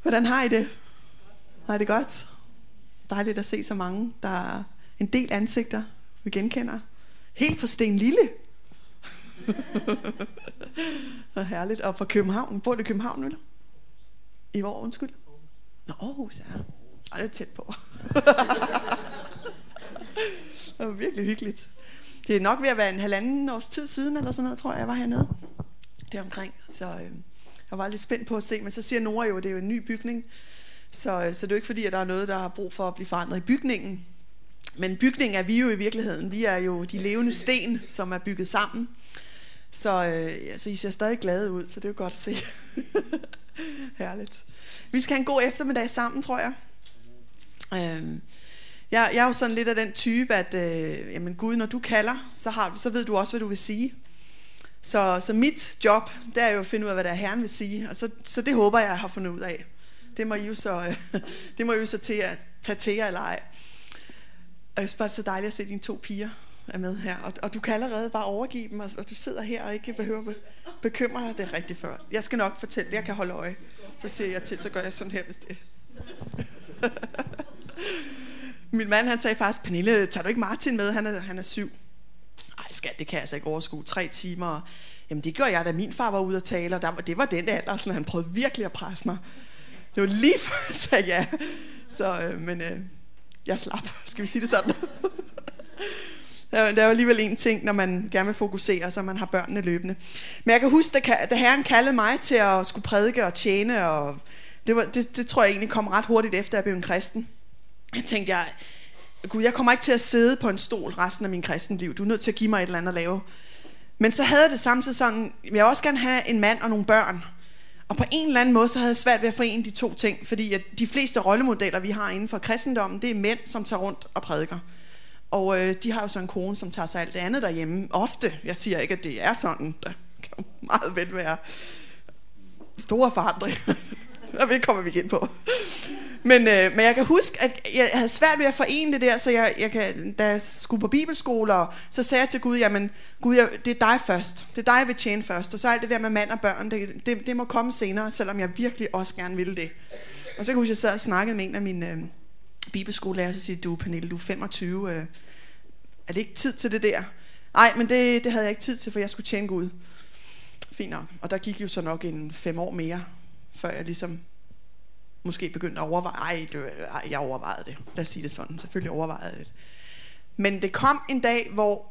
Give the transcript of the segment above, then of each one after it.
Hvordan har I det? Har I det godt? Dejligt at se så mange. Der er en del ansigter, vi genkender. Helt fra Sten Lille. Det er herligt. Og fra København. Bor du i København, eller? I hvor, undskyld? Nå, Aarhus, ja. Ej, det er tæt på. Det var virkelig hyggeligt. Det er nok ved at være en 1,5 års tid siden, eller sådan noget, tror jeg var hernede. Deromkring. Så jeg var lidt spændt på at se, men så siger Nora jo, at det er jo en ny bygning. Så det er jo ikke fordi, at der er noget, der har brug for at blive forandret i bygningen. Men bygningen er vi jo i virkeligheden. Vi er jo de levende sten, som er bygget sammen. Så I ser stadig glade ud, så det er jo godt at se. Herligt. Vi skal have en god eftermiddag sammen, tror jeg. Jeg er jo sådan lidt af den type, at jamen Gud, når du kalder, så ved du også, hvad du vil sige. Så mit job, det er jo at finde ud af, hvad der er Herren vil sige. Og så det håber jeg har fundet ud af. Det må I jo så til at tage til jer eller ej. Og jeg synes bare, det er så dejligt at se dine 2 piger er med her. Og du kan allerede bare overgive dem, og du sidder her og ikke behøver bekymre dig. Det er rigtig før. Jeg skal nok fortælle, jeg kan holde øje. Så siger jeg til, så gør jeg sådan her, hvis det. Min mand, han sagde faktisk, Pernille, tager du ikke Martin med? Han er 7. Ej skat, det kan jeg altså ikke overskue. 3 timer. Jamen det gjorde jeg, da min far var ude at tale, og det var den alder, sådan han prøvede virkelig at presse mig. Det var lige før jeg sagde ja. Så, men jeg slap, skal vi sige det sådan. Der er jo alligevel en ting, når man gerne vil fokusere, så man har børnene løbende. Men jeg kan huske, da Herren kaldede mig til at skulle prædike og tjene, og det tror jeg egentlig kom ret hurtigt efter, at jeg blev en kristen. Jeg tænkte, Gud, jeg kommer ikke til at sidde på en stol resten af min kristenliv. Du er nødt til at give mig et eller andet at lave. Men så havde det samtidig sådan, jeg vil også gerne have en mand og nogle børn. Og på en eller anden måde, så havde jeg svært ved at forene de 2 ting. Fordi at de fleste rollemodeller, vi har inden for kristendommen, det er mænd, som tager rundt og prædiker. Og de har jo så en kone, som tager sig alt det andet derhjemme. Ofte, jeg siger ikke, at det er sådan. Der kan jo meget vel være store forandringer. Det kommer vi igen på. Men jeg kan huske, at jeg havde svært ved at forene det der, så da jeg skulle på bibelskoler, så sagde jeg til Gud, jamen Gud, det er dig først. Det er dig, jeg vil tjene først. Og så alt det der med mand og børn, det må komme senere, selvom jeg virkelig også gerne ville det. Og så kan jeg sad og snakkede med en af mine bibelskolelærer, så siger du, Pernille, du er 25. Er det ikke tid til det der? Nej, men det havde jeg ikke tid til, for jeg skulle tjene Gud. Fint nok. Og der gik jo så nok 5 år mere, før jeg ligesom måske begyndte at overveje. Jeg overvejede det. Lad os sige det sådan. Selvfølgelig overvejede jeg det. Men det kom en dag, hvor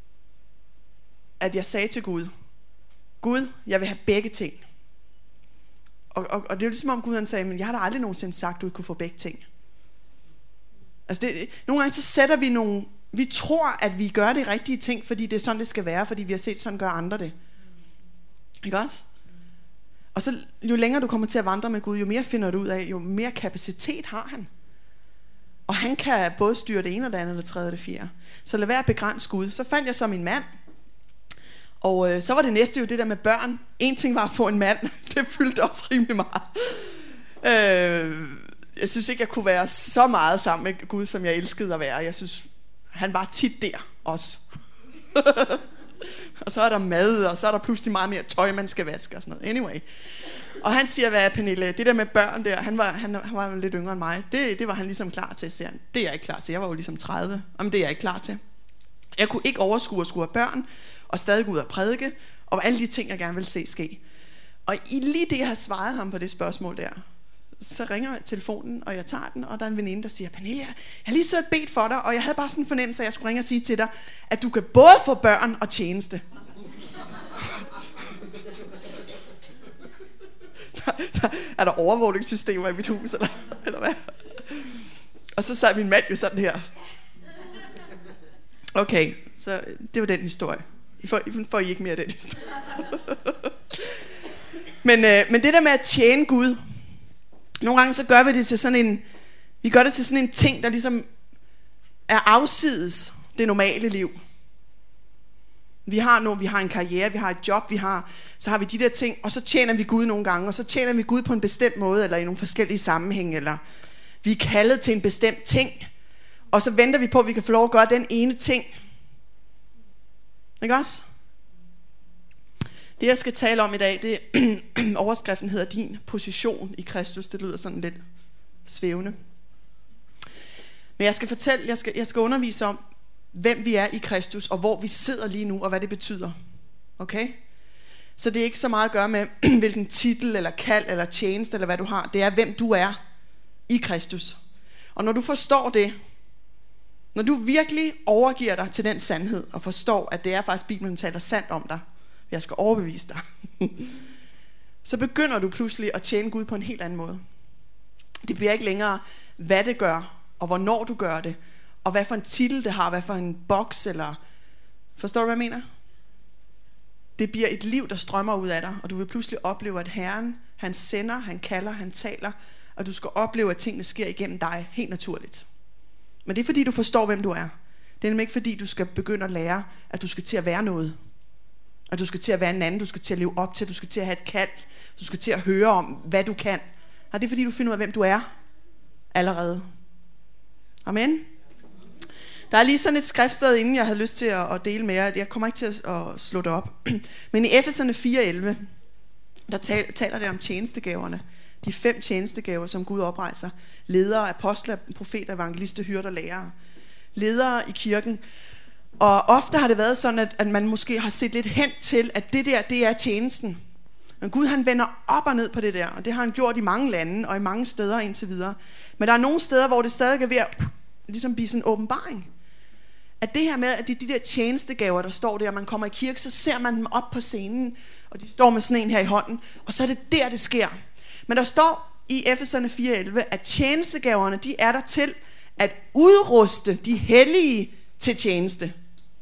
at jeg sagde til Gud, Gud, jeg vil have begge ting. Og det er jo ligesom om Gud han sagde, men jeg har da aldrig nogensinde sagt, at du ikke kunne få begge ting. Altså nogle gange så sætter vi vi tror, at vi gør det rigtige ting, fordi det er sådan, det skal være, fordi vi har set sådan gør andre det. Ikke også? Og så jo længere du kommer til at vandre med Gud, jo mere finder du ud af, jo mere kapacitet har han. Og han kan både styre det ene og det andet, det tredje og det fjerde. Så lad være at begrænse Gud. Så fandt jeg så min mand. Og så var det næste jo det der med børn. En ting var at få en mand. Det fyldte også rimelig meget. Jeg synes ikke, jeg kunne være så meget sammen med Gud, som jeg elskede at være. Jeg synes, han var tit der også. Og så er der mad, og så er der pludselig meget mere tøj, man skal vaske og sådan noget. Anyway. Og han siger, hvad Pernille, det der med børn der, han var lidt yngre end mig. Det var han ligesom klar til, siger han. Det er jeg ikke klar til. Jeg var jo ligesom 30. Jamen, det er jeg ikke klar til. Jeg kunne ikke overskue at skulle have børn, og stadig gå ud og prædike, og alle de ting, jeg gerne vil se ske. Og i lige det, jeg har svaret ham på det spørgsmål der, så ringer telefonen, og jeg tager den, og der er en veninde, der siger, Pernille, jeg har lige siddet og bedt for dig, og jeg havde bare sådan en fornemmelse, at jeg skulle ringe og sige til dig, at du kan både få børn og tjeneste. der er der overvågningssystemer i mit hus, eller hvad? Og så sagde min mand jo sådan her. Okay, så det var den historie. I får I ikke mere af den historie. Men det der med at tjene Gud, nogle gange så gør vi det til sådan en ting, der ligesom er afsides det normale liv. Vi har en karriere, vi har et job, så har vi de der ting, og så tjener vi Gud nogle gange, og så tjener vi Gud på en bestemt måde, eller i nogle forskellige sammenhænge, eller vi er kaldet til en bestemt ting, og så venter vi på, at vi kan få lov at gøre den ene ting. Ikke også? Det jeg skal tale om i dag, det overskriften hedder din position i Kristus. Det lyder sådan lidt svævende. Men jeg skal undervise om, hvem vi er i Kristus, og hvor vi sidder lige nu, og hvad det betyder. Okay? Så det er ikke så meget at gøre med, hvilken titel, eller kald, eller tjeneste, eller hvad du har. Det er, hvem du er i Kristus. Og når du forstår det, når du virkelig overgiver dig til den sandhed, og forstår, at det er faktisk, Bibelen taler sandt om dig, jeg skal overbevise dig, så begynder du pludselig at tjene Gud på en helt anden måde. Det bliver ikke længere, hvad det gør, og hvornår du gør det, og hvad for en titel det har, hvad for en boks, eller... Forstår du, hvad jeg mener? Det bliver et liv, der strømmer ud af dig, og du vil pludselig opleve, at Herren, han sender, han kalder, han taler, og du skal opleve, at tingene sker igennem dig, helt naturligt. Men det er fordi, du forstår, hvem du er. Det er nemlig ikke fordi, du skal begynde at lære, at du skal til at være noget. At du skal til at være en anden, du skal til at leve op til, du skal til at have et kald, du skal til at høre om, hvad du kan. Og det er fordi, du finder ud af, hvem du er allerede. Amen. Der er lige sådan et skriftsted, inden jeg havde lyst til at dele med jer. Jeg kommer ikke til at slå det op. Men i Efeserne 4:11, der taler det om tjenestegaverne. De 5 tjenestegaver, som Gud oprejser. Ledere, apostler, profeter, evangelister, hyrder, lærere. Ledere i kirken. Og ofte har det været sådan, at man måske har set lidt hen til, at det der, det er tjenesten. Men Gud, han vender op og ned på det der. Og det har han gjort i mange lande og i mange steder indtil videre. Men der er nogle steder, hvor det stadig er ved at ligesom blive sådan en åbenbaring. At det her med, at det er de der tjenestegaver, der står der, og man kommer i kirke, så ser man dem op på scenen, og de står med sådan en her i hånden, og så er det der, det sker. Men der står i Efeserne 4:11, at tjenestegaverne, de er der til at udruste de hellige til tjeneste.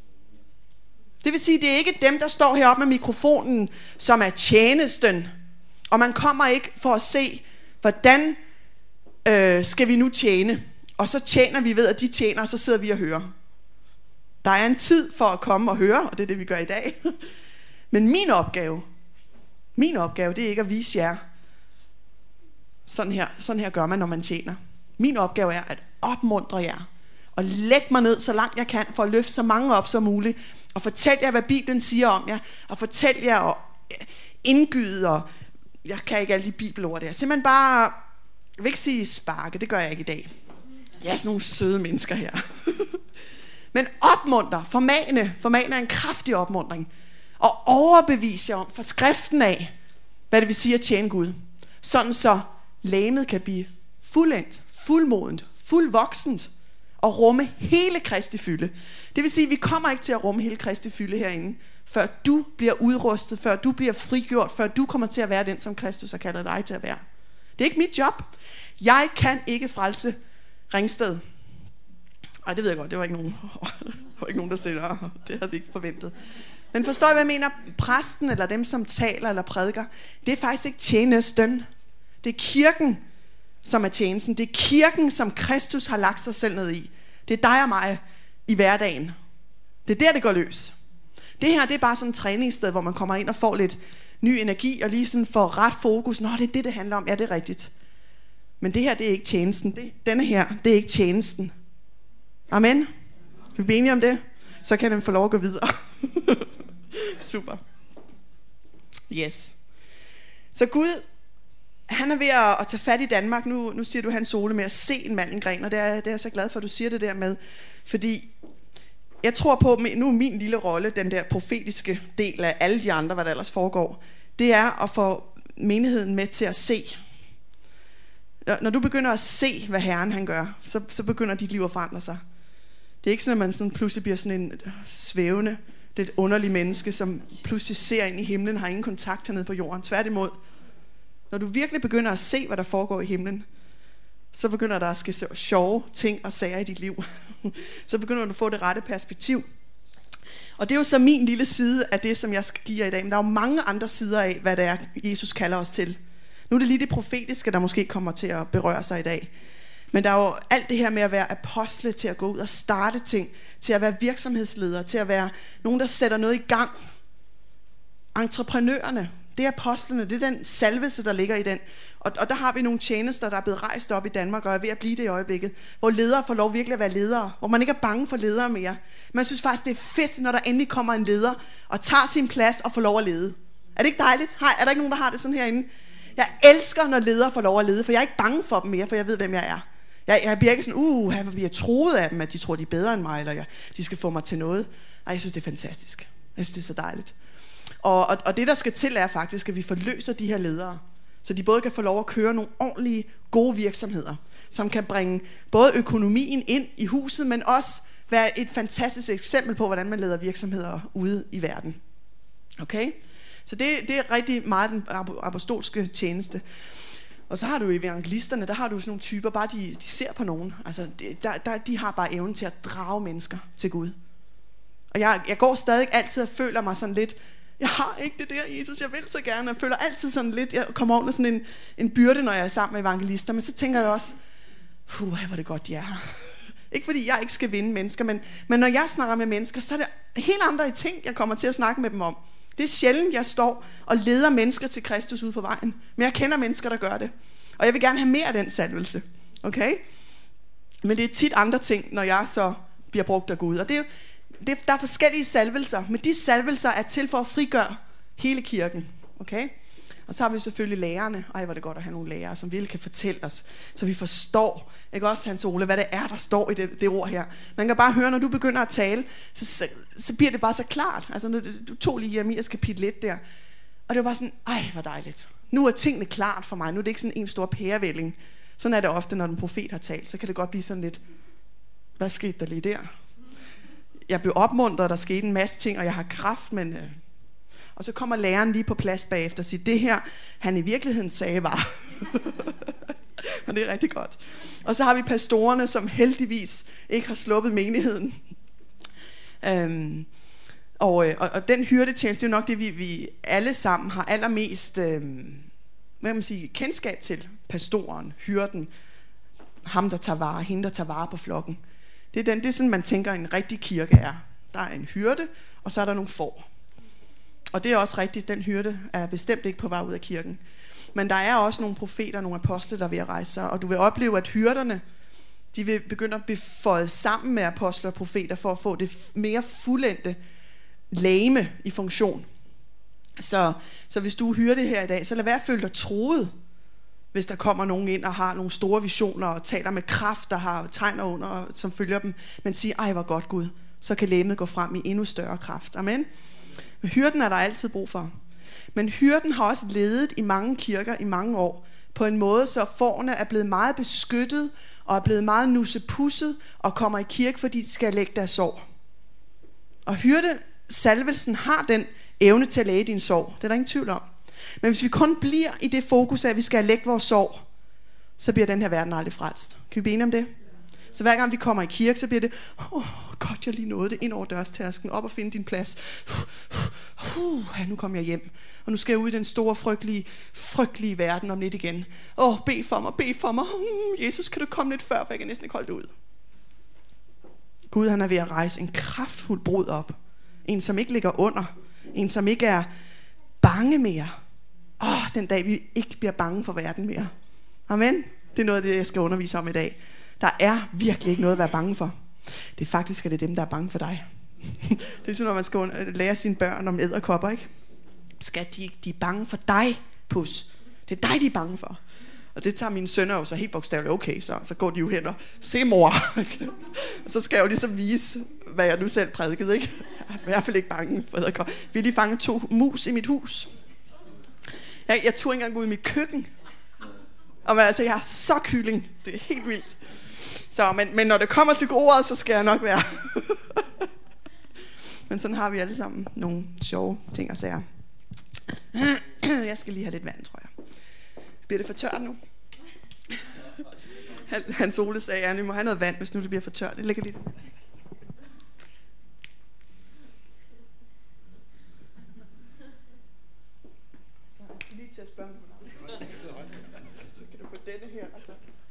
Det vil sige, det er ikke dem, der står heroppe med mikrofonen, som er tjenesten. Og man kommer ikke for at se, hvordan skal vi nu tjene. Og så tjener vi ved, at de tjener, og så sidder vi og hører. Der er en tid for at komme og høre, og det er det, vi gør i dag. Men min opgave, det er ikke at vise jer, sådan her gør man, når man tjener. Min opgave er at opmuntre jer, og lægge mig ned så langt jeg kan, for at løfte så mange op som muligt, og fortælle jer, hvad Bibelen siger om jer, og fortælle jer og indgyde, og jeg kan ikke alle de bibelord der. Simpelthen bare, jeg vil ikke sige sparke, det gør jeg ikke i dag. Jeg er sådan nogle søde mennesker her. Men opmuntre, formane er en kraftig opmuntring, og overbevise jer om fra skriften af, hvad det vil sige at tjene Gud. Sådan så legemet kan blive fuldendt, fuldmodent, fuldvoksent, og rumme hele Kristi fylde. Det vil sige, at vi kommer ikke til at rumme hele Kristi fylde herinde, før du bliver udrustet, før du bliver frigjort, før du kommer til at være den, som Kristus har kaldet dig til at være. Det er ikke mit job. Jeg kan ikke frelse Ringsted. Ej, det ved jeg godt, det var ikke nogen, der siger, det havde vi ikke forventet. Men forstår I, hvad jeg mener? Præsten, eller dem, som taler eller prædiker, det er faktisk ikke tjenesten. Det er kirken, som er tjenesten. Det er kirken, som Kristus har lagt sig selv ned i. Det er dig og mig i hverdagen. Det er der, det går løs. Det her, det er bare sådan et træningssted, hvor man kommer ind og får lidt ny energi, og lige sådan får ret fokus. Nå, det er det handler om. Ja, det er rigtigt. Men det her, det er ikke tjenesten. Denne her, det er ikke tjenesten. Amen. Er vi enige om det? Så kan den få lov at gå videre. Super. Yes. Så Gud, han er ved at tage fat i Danmark. Nu siger du hans Ole med at se en mandengren, og det er jeg så glad for, at du siger det der med. Fordi jeg tror på, nu er min lille rolle, den der profetiske del af alle de andre, hvad der ellers foregår, det er at få menigheden med til at se. Når du begynder at se, hvad Herren han gør, så begynder dit liv at forandre sig. Det er ikke sådan, at man sådan pludselig bliver sådan en svævende, lidt underlig menneske, som pludselig ser ind i himlen, har ingen kontakt hernede på jorden. Tværtimod, når du virkelig begynder at se, hvad der foregår i himlen, så begynder der at ske sjove ting og sager i dit liv. Så begynder du at få det rette perspektiv. Og det er jo så min lille side af det, som jeg skal give jer i dag. Men der er jo mange andre sider af, hvad det er, Jesus kalder os til. Nu er det lige det profetiske, der måske kommer til at berøre sig i dag. Men der er jo alt det her med at være apostle, til at gå ud og starte ting, til at være virksomhedsleder, til at være nogen, der sætter noget i gang. Entreprenørerne, det er apostlene, det er den salvelse, der ligger i den. Og der har vi nogle tjenester, der er blevet rejst op i Danmark, og er ved at blive det i øjeblikket, hvor ledere får lov virkelig at være ledere, hvor man ikke er bange for ledere mere. Man synes faktisk, det er fedt, når der endelig kommer en leder, og tager sin plads og får lov at lede. Er det ikke dejligt? Er der ikke nogen, der har det sådan herinde? Jeg elsker, når ledere får lov at lede, for jeg er ikke bange for dem mere, for jeg ved, hvem jeg er. Jeg bliver ikke sådan, jeg bliver troet af dem, at de tror, de er bedre end mig, eller de skal få mig til noget. Ej, jeg synes, det er fantastisk. Jeg synes, det er så dejligt. Og det, der skal til, er faktisk, at vi forløser de her ledere, så de både kan få lov at køre nogle ordentlige, gode virksomheder, som kan bringe både økonomien ind i huset, men også være et fantastisk eksempel på, hvordan man leder virksomheder ude i verden. Okay? Så det er rigtig meget den apostolske tjeneste. Og så har du evangelisterne, der har du sådan nogle typer, bare de ser på nogen. Altså, de har bare evnen til at drage mennesker til Gud. Og jeg går stadig altid og føler mig sådan lidt, jeg har ikke det der, Jesus, jeg vil så gerne. Jeg føler altid sådan lidt, jeg kommer under sådan en byrde, når jeg er sammen med evangelister. Men så tænker jeg også, hvor er det godt, de er her. Ikke fordi jeg ikke skal vinde mennesker, men når jeg snakker med mennesker, så er det helt andre ting, jeg kommer til at snakke med dem om. Det er sjældent, jeg står og leder mennesker til Kristus ude på vejen. Men jeg kender mennesker, der gør det. Og jeg vil gerne have mere af den salvelse. Okay? Men det er tit andre ting, når jeg så bliver brugt af Gud. Og der er forskellige salvelser, men de salvelser er til for at frigøre hele kirken. Okay? Og så har vi selvfølgelig lærerne. Ej, hvor er det godt at have nogle lærere, som virkelig kan fortælle os, så vi forstår, ikke også, Hans Ole, hvad det er, der står i det ord her. Man kan bare høre, når du begynder at tale, så bliver det bare så klart. Altså, du tog lige Jeremias kapitel 1 der, og det var bare sådan, ej, hvor dejligt. Nu er tingene klart for mig. Nu er det ikke sådan en stor pærevælling. Sådan er det ofte, når en profet har talt. Så kan det godt blive sådan lidt, hvad skete der lige der? Jeg blev opmuntret, der skete en masse ting, og jeg har kraft, men... Og så kommer læreren lige på plads bagefter og siger, det her, han i virkeligheden sagde var. Og det er rigtig godt. Og så har vi pastorerne, som heldigvis ikke har sluppet menigheden. Og den hyrdetjeneste, det er jo nok det, vi alle sammen har allermest hvad kan man sige, kendskab til. Pastoren, hyrden, ham der tager vare, hende der tager vare på flokken. Det er sådan, man tænker, en rigtig kirke er. Der er en hyrde, og så er der nogle får. Og det er også rigtigt, den hyrde er bestemt ikke på vej ud af kirken. Men der er også nogle profeter, nogle apostle, der vil rejse sig. Og du vil opleve, at hyrderne, de vil begynde at blive føjet sammen med apostler og profeter, for at få det mere fuldendte legeme i funktion. Så hvis du hører det her i dag, så lad være at føle dig troet, hvis der kommer nogen ind og har nogle store visioner, og taler med kraft, der har tegner under, som følger dem. Men siger, ej hvor godt Gud, så kan legemet gå frem i endnu større kraft. Amen. Men hyrden er der altid brug for. Men hyrden har også ledet i mange kirker i mange år, på en måde, så fårene er blevet meget beskyttet, og er blevet meget nussepusset, og kommer i kirke, fordi de skal lægge deres sorg. Og hyrdesalvelsen har den evne til at læge din sorg. Det er der ingen tvivl om. Men hvis vi kun bliver i det fokus af, at vi skal lægge vores sorg, så bliver den her verden aldrig frelst. Kan vi blive enige om det? Så hver gang vi kommer i kirke, så bliver det, godt, jeg lige nåede det, ind over dørstærsken, op og finde din plads. Nu kommer jeg hjem, og nu skal jeg ud i den store, frygtelige verden om lidt igen. Bed for mig. Jesus, kan du komme lidt før, for jeg kan næsten ikke holde det ud. Gud, han er ved at rejse en kraftfuld brud op. En, som ikke ligger under. En, som ikke er bange mere. Den dag, vi ikke bliver bange for verden mere. Amen. Det er noget af det, jeg skal undervise om i dag. Der er virkelig ikke noget at være bange for. Det er faktisk dem, der er bange for dig. Det er sådan, når man skal lære sine børn om edderkopper, ikke? De er bange for dig, pus. Det er dig, de er bange for. Og det tager mine sønner jo så helt bogstaveligt. Okay, så går de jo hen og se mor. Og så skal jeg jo ligesom vise, hvad jeg nu selv prædikede, ikke? Jeg er i hvert fald ikke bange for edderkopper. Vi har lige fanget 2 mus i mit hus. Jeg turde ikke engang gå ud i mit køkken. Og altså, jeg har så kylling. Det er helt vildt. Så, men når det kommer til ordet, så skal jeg nok være. Men sådan har vi alle sammen nogle sjove ting og sager. Jeg skal lige have lidt vand, tror jeg. Bliver det for tørt nu? Hans Ole sagde, at vi må have noget vand, hvis nu det bliver for tørt. Det ligger lidt. Så jeg skal lige til at spørge mig. Så kan du få denne her, altså.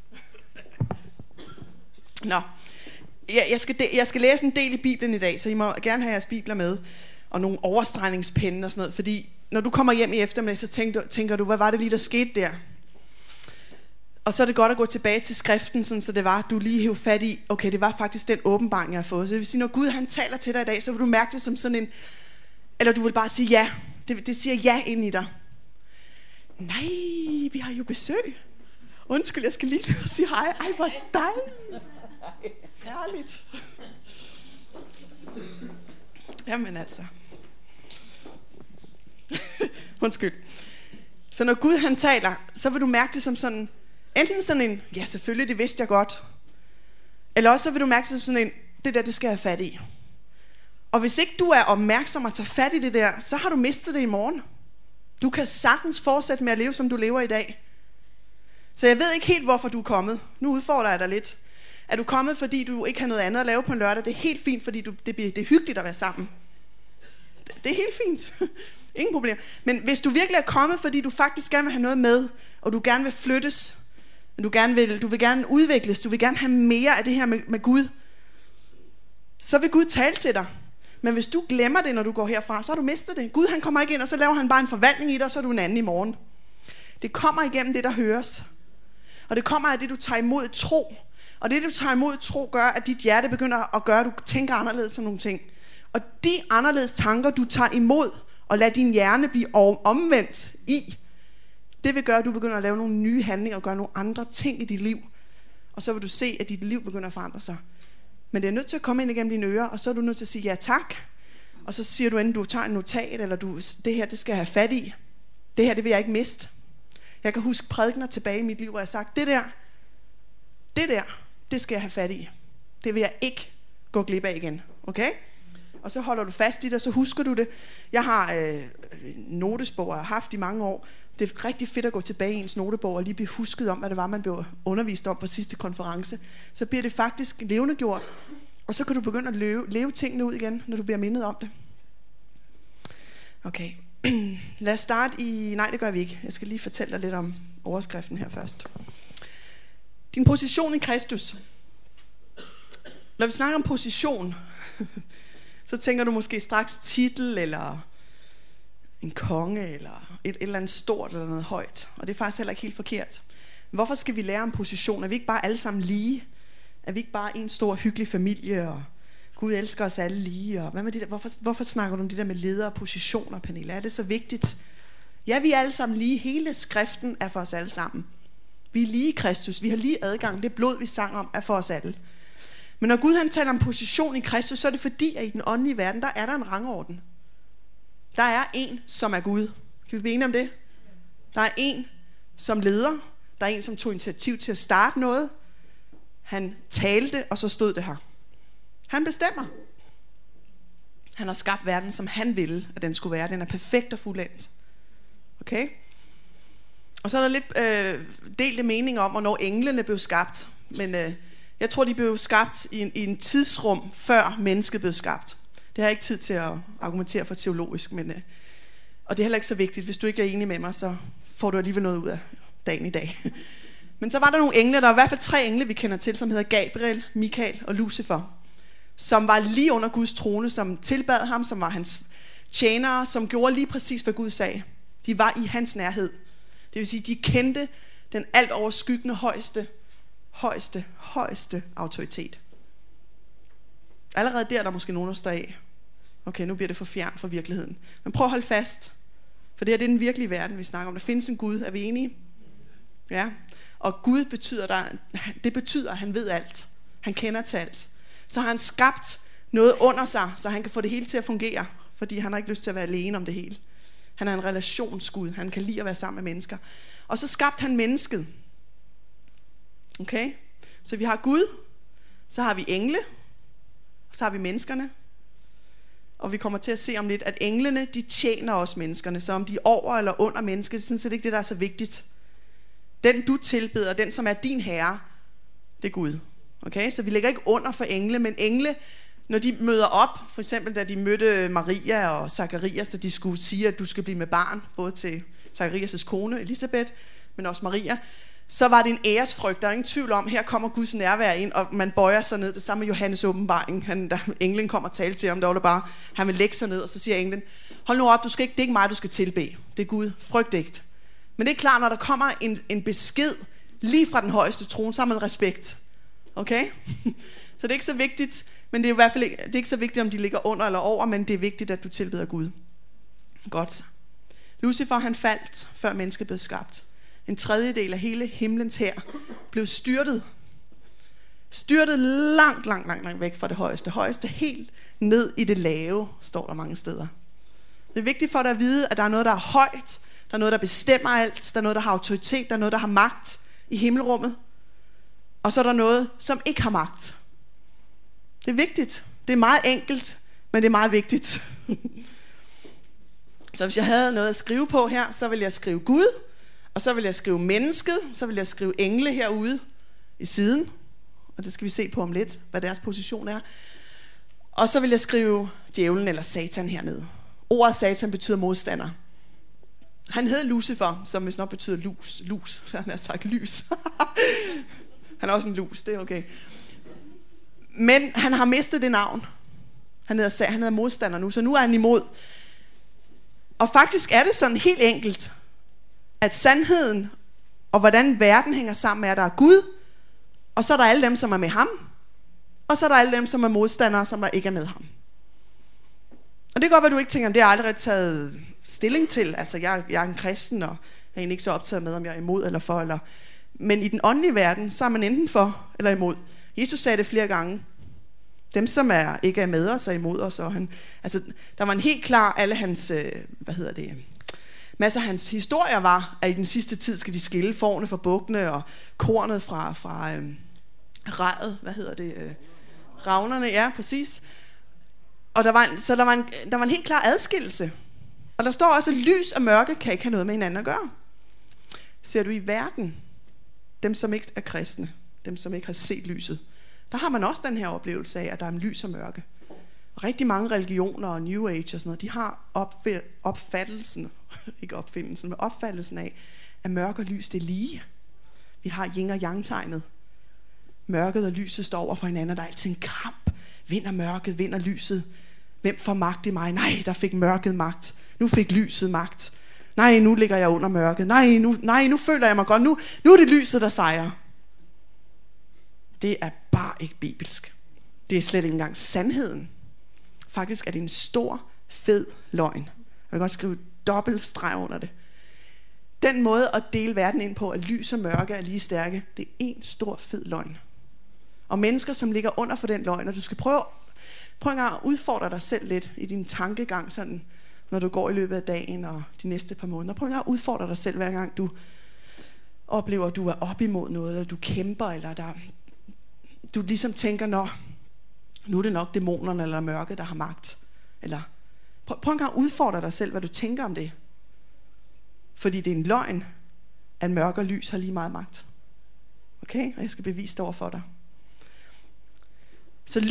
Nå, jeg skal læse en del i Bibelen i dag, så I må gerne have jeres bibler med, og nogle overstregningspenne og sådan noget, fordi når du kommer hjem i eftermiddag, så tænker du, hvad var det lige, der skete der? Og så er det godt at gå tilbage til skriften, sådan, så det var, du lige hævde fat i, okay, det var faktisk den åbenbaring, jeg har fået. Så det vil sige, når Gud han taler til dig i dag, så vil du mærke det som sådan en, eller du vil bare sige, ja, Det siger ja ind i dig. Nej, vi har jo besøg. Undskyld, jeg skal lige sige hej. Ej, hvor dejligt. Herligt. Jamen altså. Undskyld. Så når Gud han taler, så vil du mærke det som sådan, enten sådan en, ja selvfølgelig, det vidste jeg godt. Eller også så vil du mærke det som sådan en, det der, det skal jeg have fat i. Og hvis ikke du er opmærksom og tager fat i det der, så har du mistet det i morgen. Du kan sagtens fortsætte med at leve, som du lever i dag. Så jeg ved ikke helt, hvorfor du er kommet. Nu udfordrer jeg dig lidt. Er du kommet, fordi du ikke har noget andet at lave på en lørdag? Det er helt fint, fordi det er hyggeligt at være sammen. Det er helt fint. Ingen problem. Men hvis du virkelig er kommet, fordi du faktisk gerne vil have noget med, og du gerne vil flyttes, du vil gerne udvikles, du vil gerne have mere af det her med Gud, så vil Gud tale til dig. Men hvis du glemmer det, når du går herfra, så har du mistet det. Gud han kommer ikke ind, og så laver han bare en forvandling i dig, og så er du en anden i morgen. Det kommer igennem det, der høres. Og det kommer af det, du tager imod tro. Og det, du tager imod tro, gør, at dit hjerte begynder at gøre, at du tænker anderledes om nogle ting. Og de anderledes tanker, du tager imod, og lad din hjerne blive omvendt i, det vil gøre, at du begynder at lave nogle nye handlinger og gøre nogle andre ting i dit liv. Og så vil du se, at dit liv begynder at forandre sig. Men det er nødt til at komme ind igennem dine ører, og så er du nødt til at sige ja tak. Og så siger du, enten du tager en notat, eller det her, det skal jeg have fat i. Det her, det vil jeg ikke miste. Jeg kan huske prædikener tilbage i mit liv, hvor jeg har sagt, det der, det skal jeg have fat i. Det vil jeg ikke gå glip af igen. Okay? Og så holder du fast i det, og så husker du det. Jeg har notesbog, jeg har haft i mange år. Det er rigtig fedt at gå tilbage i ens notebog og lige blive husket om, hvad det var, man blev undervist om på sidste konference. Så bliver det faktisk levendegjort. Og så kan du begynde at leve tingene ud igen, når du bliver mindet om det. Okay. Lad os starte i... Nej, det gør vi ikke. Jeg skal lige fortælle dig lidt om overskriften her først. Din position i Kristus. Når vi snakker om position, så tænker du måske straks titel, eller en konge, eller et eller andet stort, eller noget højt. Og det er faktisk heller ikke helt forkert. Hvorfor skal vi lære om position? Er vi ikke bare alle sammen lige? Er vi ikke bare en stor, hyggelig familie, og Gud elsker os alle lige? Og hvad med det der? Hvorfor snakker du om det der med ledere og positioner, Pernille? Er det så vigtigt? Ja, vi er alle sammen lige. Hele skriften er for os alle sammen. Vi er lige i Kristus. Vi har lige adgang. Det blod, vi sang om, er for os alle. Men når Gud han taler om position i Kristus, så er det fordi, at i den åndelige verden, der er der en rangorden. Der er en, som er Gud. Kan vi blive enige om det? Der er en, som leder. Der er en, som tog initiativ til at starte noget. Han talte, og så stod det her. Han bestemmer. Han har skabt verden, som han ville, at den skulle være. Den er perfekt og fuldendt. Okay? Og så er der lidt delte mening om, hvornår englene blev skabt. Men jeg tror, de blev skabt i en tidsrum, før mennesket blev skabt. Det har jeg ikke tid til at argumentere for teologisk, men, og det er heller ikke så vigtigt. Hvis du ikke er enig med mig, så får du alligevel noget ud af dagen i dag. Men så var der nogle engle, der var i hvert fald 3 engle, vi kender til, som hedder Gabriel, Mikael og Lucifer, som var lige under Guds trone, som tilbad ham, som var hans tjenere, som gjorde lige præcis, hvad Gud sagde. De var i hans nærhed. Det vil sige, de kendte den alt overskyggende højeste autoritet. Allerede der er der måske nogen, der står af. Okay, nu bliver det for fjern fra virkeligheden. Men prøv at holde fast. For det her, det er den virkelige verden, vi snakker om. Der findes en Gud. Er vi enige? Ja. Og Gud betyder, at han ved alt. Han kender til alt. Så har han skabt noget under sig, så han kan få det hele til at fungere. Fordi han har ikke lyst til at være alene om det hele. Han er en relationsgud. Han kan lide at være sammen med mennesker. Og så skabte han mennesket. Okay? Så vi har Gud. Så har vi engle. Og så har vi menneskerne. Og vi kommer til at se om lidt, at englene, de tjener også menneskerne. Så om de er over eller under mennesket, det er sådan set ikke det, der er så vigtigt. Den du tilbeder, den som er din herre, det er Gud. Okay? Så vi ligger ikke under for engle, men engle, når de møder op, for eksempel da de mødte Maria og Zacharias, så de skulle sige, at du skal blive med barn, både til Zacharias' kone, Elisabeth, men også Maria, så var det en æresfrygt. Der er ingen tvivl om, her kommer Guds nærvær ind, og man bøjer sig ned. Det samme med Johannes åbenbaring. Da englen kommer og taler til ham, der var det bare, han vil lægge sig ned, og så siger englen, hold nu op, det er ikke mig, du skal tilbede. Det er Gud, frygt ikke. Men det er klart, når der kommer en besked lige fra den højeste trone, så har man respekt. Okay? Så det er ikke så vigtigt, men det er i hvert fald ikke, det er ikke så vigtigt, om de ligger under eller over, men det er vigtigt, at du tilbeder Gud. Godt. Lucifer han faldt, før mennesket blev skabt. En tredjedel af hele himlens hær blev styrtet. Styrtet langt væk fra det højeste. Højeste helt ned i det lave, står der mange steder. Det er vigtigt for dig at vide, at der er noget, der er højt. Der er noget, der bestemmer alt. Der er noget, der har autoritet. Der er noget, der har magt i himmelrummet. Og så er der noget, som ikke har magt. Det er vigtigt. Det er meget enkelt, men det er meget vigtigt. Så hvis jeg havde noget at skrive på her, så ville jeg skrive Gud, og så ville jeg skrive mennesket, så ville jeg skrive engle herude i siden, og det skal vi se på om lidt, hvad deres position er. Og så vil jeg skrive djævlen eller satan hernede. Ordet satan betyder modstander. Han hed Lucifer, som hvis nok betyder lus, så han har sagt lys. Han er også en lus, det er okay. Men han har mistet det navn. Han hedder modstander nu, så nu er han imod. Og faktisk er det sådan helt enkelt, at sandheden og hvordan verden hænger sammen er, at der er Gud, og så er der alle dem, som er med ham, og så er der alle dem, som er modstandere, som ikke er med ham. Og det kan godt være, du ikke tænker, om det har jeg aldrig taget stilling til. Altså, jeg er en kristen, og jeg er egentlig ikke så optaget med, om jeg er imod eller for. Eller. Men i den åndelige verden, så er man enten for eller imod. Jesus sagde det flere gange. Dem, som ikke er med os, er imod os. Og der var en helt klar, alle hans, masser af hans historier var, at i den sidste tid skal de skille fårene fra bukkene, og kornet fra rejet, ravnerne, ja, præcis. Og der var en helt klar adskillelse. Og der står også, at lys og mørke kan ikke have noget med hinanden at gøre. Ser du i verden, dem som ikke er kristne, dem som ikke har set lyset, der har man også den her oplevelse af, at der er en lys og mørke. Og rigtig mange religioner og New Age og sådan noget, de har opfattelsen, ikke opfindelsen, men opfattelsen af, at mørke og lys det er lige. Vi har yin og yang tegnet. Mørket og lyset står over for hinanden, og der er altid en kamp. Vinder mørket, vinder lyset. Hvem får magt i mig? Nej, der fik mørket magt. Nu fik lyset magt. Nej, nu ligger jeg under mørket. Nej, nu føler jeg mig godt. Nu er det lyset, der sejrer. Det er bare ikke bibelsk. Det er slet ikke engang sandheden. Faktisk er det en stor, fed løgn. Jeg vil godt skrive dobbelt streg under det. Den måde at dele verden ind på, at lys og mørke er lige stærke, det er en stor, fed løgn. Og mennesker, som ligger under for den løgn, og du skal prøve en gang at udfordre dig selv lidt i din tankegang, sådan, når du går i løbet af dagen og de næste par måneder. Prøv en gang at udfordre dig selv, hver gang du oplever, at du er op imod noget, eller du kæmper, eller du ligesom tænker, nu er det nok dæmonerne eller mørket, der har magt. Eller prøv en gang at udfordre dig selv, hvad du tænker om det. Fordi det er en løgn, at mørke og lys har lige meget magt. Okay? Og jeg skal bevise det over for dig. Så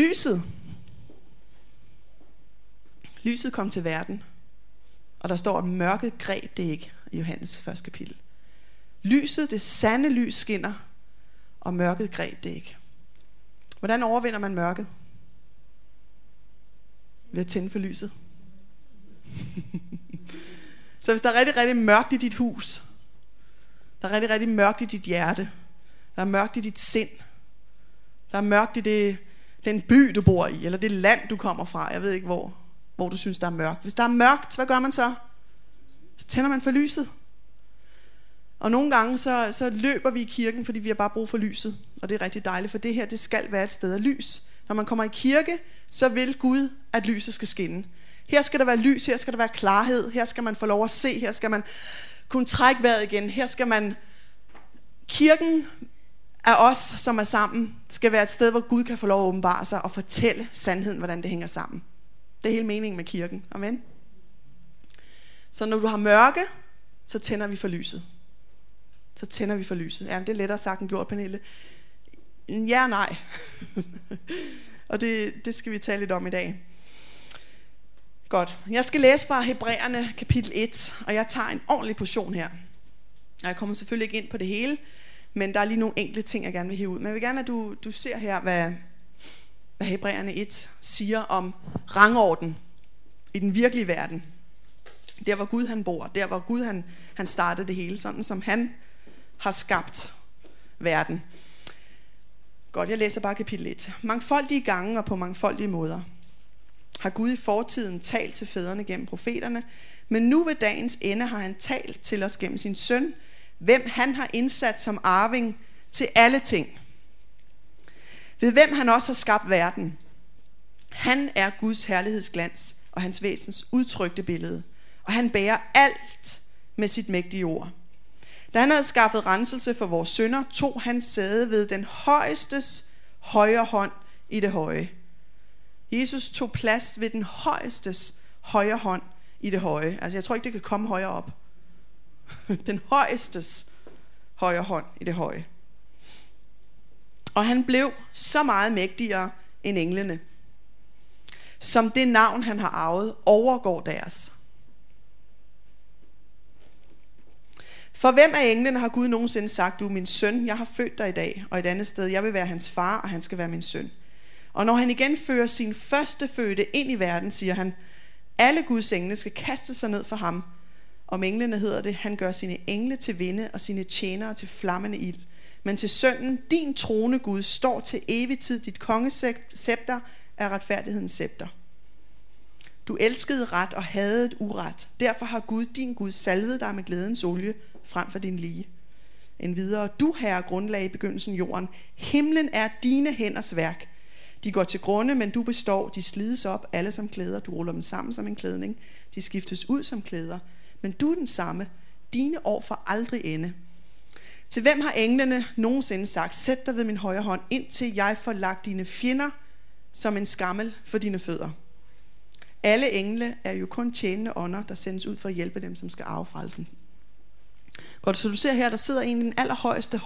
lyset kom til verden, og der står, at mørket greb det ikke i Johannes første kapitel. Lyset, det sande lys skinner, og mørket greb det ikke. Hvordan overvinder man mørket? Ved at tænde for lyset. Så hvis der er rigtig, rigtig mørkt i dit hus, der er rigtig, rigtig mørkt i dit hjerte, der er mørkt i dit sind, der er mørkt i den by, du bor i, eller det land, du kommer fra, jeg ved ikke hvor du synes, der er mørkt. Hvis der er mørkt, hvad gør man så? Så tænder man for lyset. Og nogle gange, så løber vi i kirken, fordi vi har bare brug for lyset. Og det er rigtig dejligt, for det her, det skal være et sted af lys. Når man kommer i kirke, så vil Gud, at lyset skal skinne. Her skal der være lys, her skal der være klarhed, her skal man få lov at se, her skal man kunne trække vejret igen, her skal man... Kirken af os, som er sammen, skal være et sted, hvor Gud kan få lov at åbenbare sig og fortælle sandheden, hvordan det hænger sammen. Det er hele meningen med kirken. Amen. Så når du har mørke, så tænder vi for lyset. Så tænder vi for lyset. Ja, det er lettere sagt end gjort, Pernille. Ja og nej. Og det skal vi tale lidt om i dag. Godt. Jeg skal læse fra Hebræerne kapitel 1, og jeg tager en ordentlig portion her. Og jeg kommer selvfølgelig ikke ind på det hele, men der er lige nogle enkelte ting, jeg gerne vil hive ud. Men jeg vil gerne, at du ser her, hvad Hebræerne 1 siger om rangorden i den virkelige verden. Der hvor Gud han bor, der hvor Gud han startede det hele, sådan som han har skabt verden. Godt, jeg læser bare kapitel 1. Mangfoldige gange og på mangfoldige måder. har Gud i fortiden talt til fædrene gennem profeterne, men nu ved dagens ende har han talt til os gennem sin søn, hvem han har indsat som arving til alle ting. Ved hvem han også har skabt verden. Han er Guds herlighedsglans og hans væsens udtrykte billede, og han bærer alt med sit mægtige ord. Da han havde skaffet renselse for vores synder, tog han sæde ved den højestes højre hånd i det høje. Jesus tog plads ved den højestes højre hånd i det høje. Altså jeg tror ikke, det kan komme højere op. Den højestes højre hånd i det høje. Og han blev så meget mægtigere end englene, som det navn, han har arvet, overgår deres. For hvem af englene har Gud nogensinde sagt, du er min søn, jeg har født dig i dag, og et andet sted, jeg vil være hans far, og han skal være min søn. Og når han igen fører sin førstefødte ind i verden, siger han, alle Guds engle skal kaste sig ned for ham. Om englene hedder det, han gør sine engle til vinde og sine tjenere til flammende ild. Men til sønnen, din trone Gud, står til evig tid, dit kongescepter er retfærdighedens scepter. Du elskede ret og hadede uret. Derfor har Gud, din Gud, salvet dig med glædens olie frem for din lige. Endvidere, du herre grundlag i begyndelsen jorden. Himlen er dine hænders værk. De går til grunde, men du består. De slides op, alle som klæder. Du ruller dem sammen som en klædning. De skiftes ud som klæder. Men du er den samme. Dine år får aldrig ende. Til hvem har englene nogensinde sagt, sæt dig ved min højre hånd, indtil jeg får lagt dine fjender som en skammel for dine fødder. Alle engle er jo kun tjenende ånder, der sendes ud for at hjælpe dem, som skal arve frelsen. Godt, så du ser her, der sidder en i den allerhøjeste,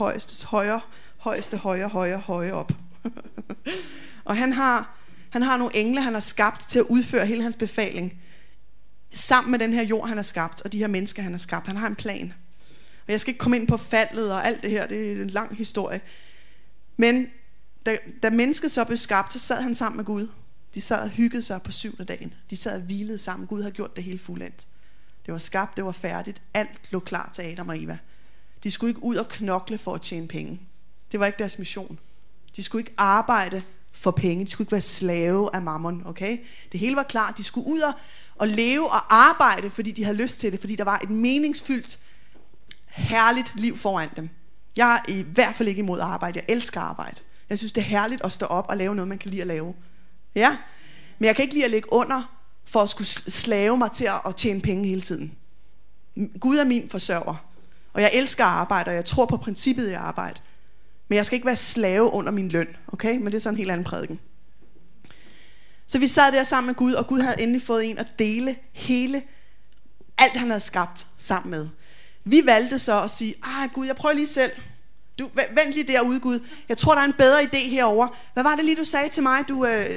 højere op. Og han har nogle engle, han har skabt til at udføre hele hans befaling. Sammen med den her jord, han har skabt, og de her mennesker, han har skabt. Han har en plan. Og jeg skal ikke komme ind på faldet og alt det her, det er en lang historie. Men da mennesket så blev skabt, så sad han sammen med Gud. De sad og hyggede sig på 7. dagen. De sad og hvilede sammen. Gud havde gjort det hele fuldendt. Det var skabt, det var færdigt. Alt lå klar til Adam og Eva. De skulle ikke ud og knokle for at tjene penge. Det var ikke deres mission. De skulle ikke arbejde for penge. De skulle ikke være slave af mammon, okay? Det hele var klart. De skulle ud og leve og arbejde, fordi de havde lyst til det. Fordi der var et meningsfyldt, herligt liv foran dem. Jeg er i hvert fald ikke imod arbejde. Jeg elsker arbejde. Jeg synes, det er herligt at stå op og lave noget, man kan lide at lave. Ja? Men jeg kan ikke lide at ligge under for at skulle slave mig til at tjene penge hele tiden. Gud er min forsørger. Og jeg elsker at arbejde, og jeg tror på princippet i arbejde. Men jeg skal ikke være slave under min løn. Okay? Men det er sådan en helt anden prædiken. Så vi sad der sammen med Gud, og Gud havde endelig fået en at dele alt han havde skabt sammen med. Vi valgte så at sige, Gud, jeg prøver lige selv. Du, vent lige derude, Gud. Jeg tror, der er en bedre idé herover. Hvad var det lige, du sagde til mig?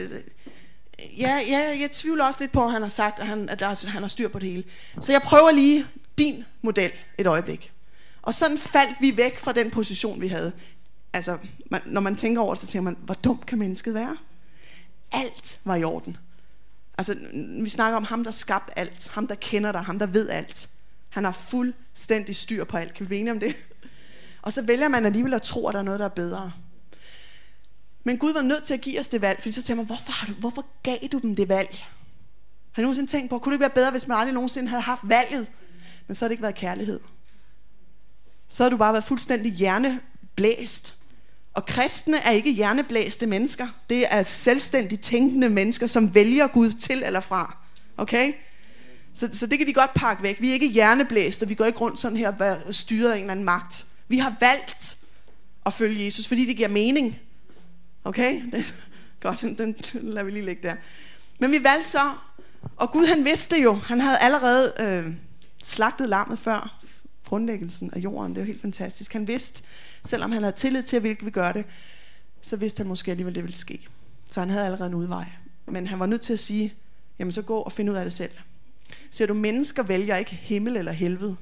Jeg tvivler også lidt på, at han har sagt, at han har styr på det hele. Så jeg prøver lige din model et øjeblik. Og sådan faldt vi væk fra den position, vi havde. Altså, når man tænker over det, så tænker man, hvor dumt kan mennesket være? Alt var i orden. Altså, vi snakker om ham, der skabte alt. Ham, der kender dig. Ham, der ved alt. Han har fuldstændig styr på alt. Kan vi blive enige om det? Og så vælger man alligevel at tro, at der er noget, der er bedre. Men Gud var nødt til at give os det valg, fordi så tænker man, hvorfor gav du dem det valg? Har I nogensinde tænkt på, kunne det ikke være bedre, hvis man aldrig nogensinde havde haft valget? Men så har det ikke været kærlighed. Så har du bare været fuldstændig hjerneblæst. Og kristne er ikke hjerneblæste mennesker. Det er selvstændigt tænkende mennesker, som vælger Gud til eller fra. Okay? Så det kan de godt pakke væk. Vi er ikke hjerneblæste, og vi går ikke rundt sådan her og styret af en eller anden magt. Vi har valgt at følge Jesus, fordi det giver mening. Okay? Godt, den lader vi lige ligge der. Men vi valgte så, og Gud han vidste jo, han havde allerede slagtet lammet før grundlæggelsen af jorden. Det er jo helt fantastisk. Han vidste, selvom han havde tillid til, at vi ikke ville gøre det, så vidste han måske alligevel, det ville ske. Så han havde allerede en udvej. Men han var nødt til at sige, jamen så gå og find ud af det selv. Ser du, mennesker vælger ikke himmel eller helvede.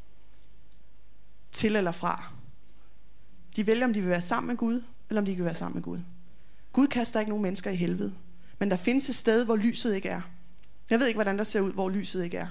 Til eller fra. De vælger, om de vil være sammen med Gud, eller om de ikke vil være sammen med Gud. Gud kaster ikke nogen mennesker i helvede. Men der findes et sted, hvor lyset ikke er. Jeg ved ikke, hvordan der ser ud, hvor lyset ikke er.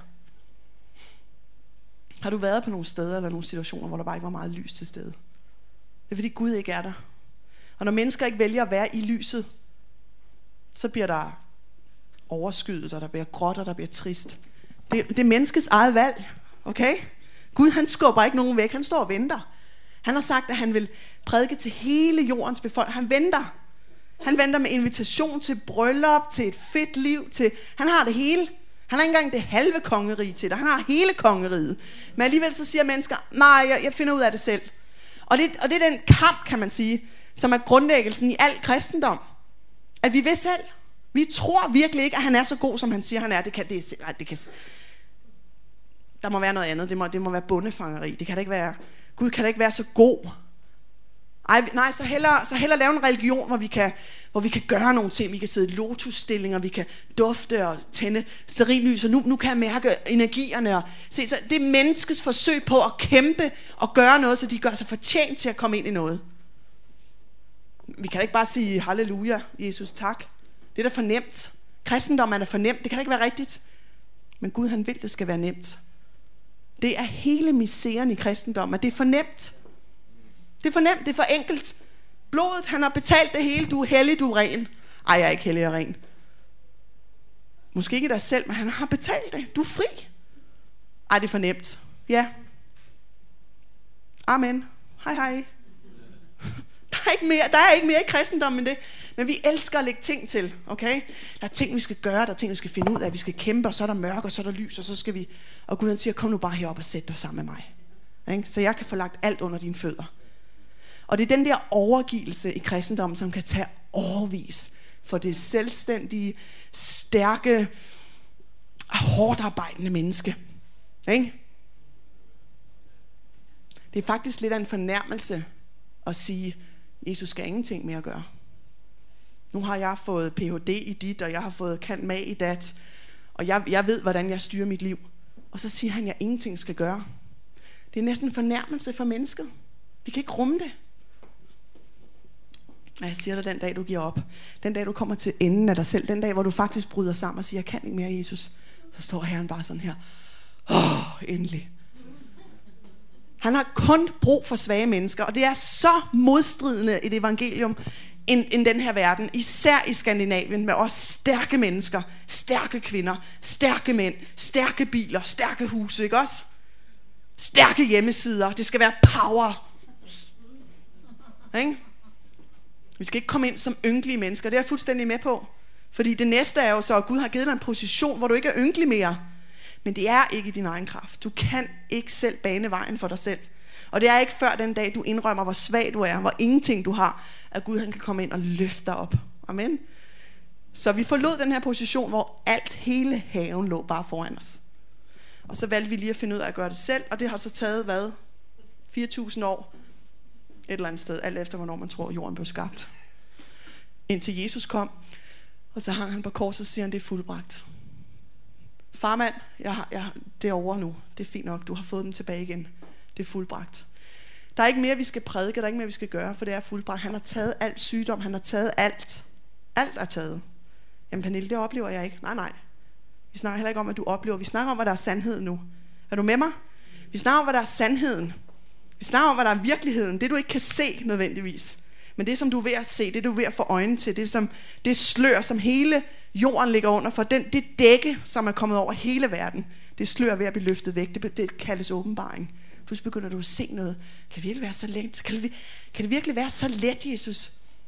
Har du været på nogle steder eller nogle situationer, hvor der bare ikke var meget lys til stede? Det er fordi Gud ikke er der. Og når mennesker ikke vælger at være i lyset, så bliver der overskyet, og der bliver gråt, og der bliver trist. Det er menneskets eget valg, okay? Gud, han skubber ikke nogen væk, han står og venter. Han har sagt, at han vil prædike til hele jordens befolkning. Han venter. Han venter med invitation til bryllup, til et fedt liv, han har det hele. Han har ikke engang det halve kongerige til dig. Han har hele kongeriget. Men alligevel så siger mennesker, nej, jeg finder ud af det selv. Og det er den kamp, kan man sige, som er grundlæggelsen i al kristendom. At vi vil selv. Vi tror virkelig ikke, at han er så god, som han siger, han er. Der må være noget andet. Det må være bondefangeri. Det kan da ikke være. Gud kan da ikke være så god. Nej, så hellere lave en religion, hvor vi kan gøre nogle ting. Vi kan sidde i lotusstillinger, vi kan dufte og tænde stearinlys, og nu kan jeg mærke energierne. Og se, så det er menneskets forsøg på at kæmpe og gøre noget, så de gør sig fortjent til at komme ind i noget. Vi kan da ikke bare sige, halleluja, Jesus, tak. Det er da for nemt. Kristendommen er for nemt, det kan da ikke være rigtigt. Men Gud, han vil, det skal være nemt. Det er hele miseren i kristendommen, at det er for nemt. Det er for nemt, det er for enkelt. Blodet, han har betalt det hele. Du er hellig, du er ren. Ej, jeg er ikke hellig og ren. Måske ikke dig selv, men han har betalt det. Du er fri. Ej, det er for nemt. Ja. Amen. Hej, hej. Der er ikke mere i kristendommen end det. Men vi elsker at lægge ting til, okay? Der er ting, vi skal gøre, der er ting, vi skal finde ud af. Vi skal kæmpe, og så er der mørke, og så er der lys, og så skal vi... Og Gud han siger, kom nu bare herop og sæt dig sammen med mig. Okay? Så jeg kan få lagt alt under dine fødder. Og det er den der overgivelse i kristendommen, som kan tage årevis for det selvstændige, stærke, hårdt arbejdende menneske. Ikke? Det er faktisk lidt af en fornærmelse at sige, Jesus skal ingenting mere gøre. Nu har jeg fået Ph.D. i dit, og jeg har fået cand. Mag. i dat, og jeg ved, hvordan jeg styrer mit liv. Og så siger han, at jeg ingenting skal gøre. Det er næsten en fornærmelse for mennesket. Vi kan ikke rumme det. Og jeg siger dig, den dag du giver op, den dag du kommer til enden af dig selv, den dag hvor du faktisk bryder sammen og siger, jeg kan ikke mere, Jesus, så står Herren bare sådan her. Endelig. Han har kun brug for svage mennesker, og det er så modstridende et evangelium end den her verden, især i Skandinavien, med også stærke mennesker, stærke kvinder, stærke mænd, stærke biler, stærke huse, ikke også? Stærke hjemmesider, det skal være power. Ikke? Vi skal ikke komme ind som ynkelige mennesker, det er jeg fuldstændig med på. Fordi det næste er jo så, at Gud har givet dig en position, hvor du ikke er ynkelig mere. Men det er ikke i din egen kraft. Du kan ikke selv bane vejen for dig selv. Og det er ikke før den dag, du indrømmer, hvor svag du er, hvor ingenting du har, at Gud han kan komme ind og løfte dig op. Amen. Så vi forlod den her position, hvor hele haven lå bare foran os. Og så valgte vi lige at finde ud af at gøre det selv, og det har så taget, 4.000 år? Et eller andet sted, alt efter hvornår man tror, jorden blev skabt. Indtil Jesus kom, og så hang han på korset og siger han, det er fuldbragt. Farmand, det er over nu. Det er fint nok, du har fået dem tilbage igen. Det er fuldbragt. Der er ikke mere, vi skal prædike, der er ikke mere, vi skal gøre, for det er fuldbragt. Han har taget alt sygdom, han har taget alt. Alt er taget. Jamen Pernille, det oplever jeg ikke. Nej. Vi snakker heller ikke om, at du oplever. Vi snakker om, hvad der er sandhed nu. Er du med mig? Vi snakker om, hvad der er sandheden. Vi snakker om, hvad der er virkeligheden. Det du ikke kan se nødvendigvis. Men det som du er ved at se, det du er ved at få øjnene til, det slør, som hele jorden ligger under for. Det dække, som er kommet over hele verden, det slør ved at blive løftet væk. Det kaldes åbenbaring. Pludselig begynder du at se noget. Kan det virkelig være så let? Kan det virkelig være så let, Jesus?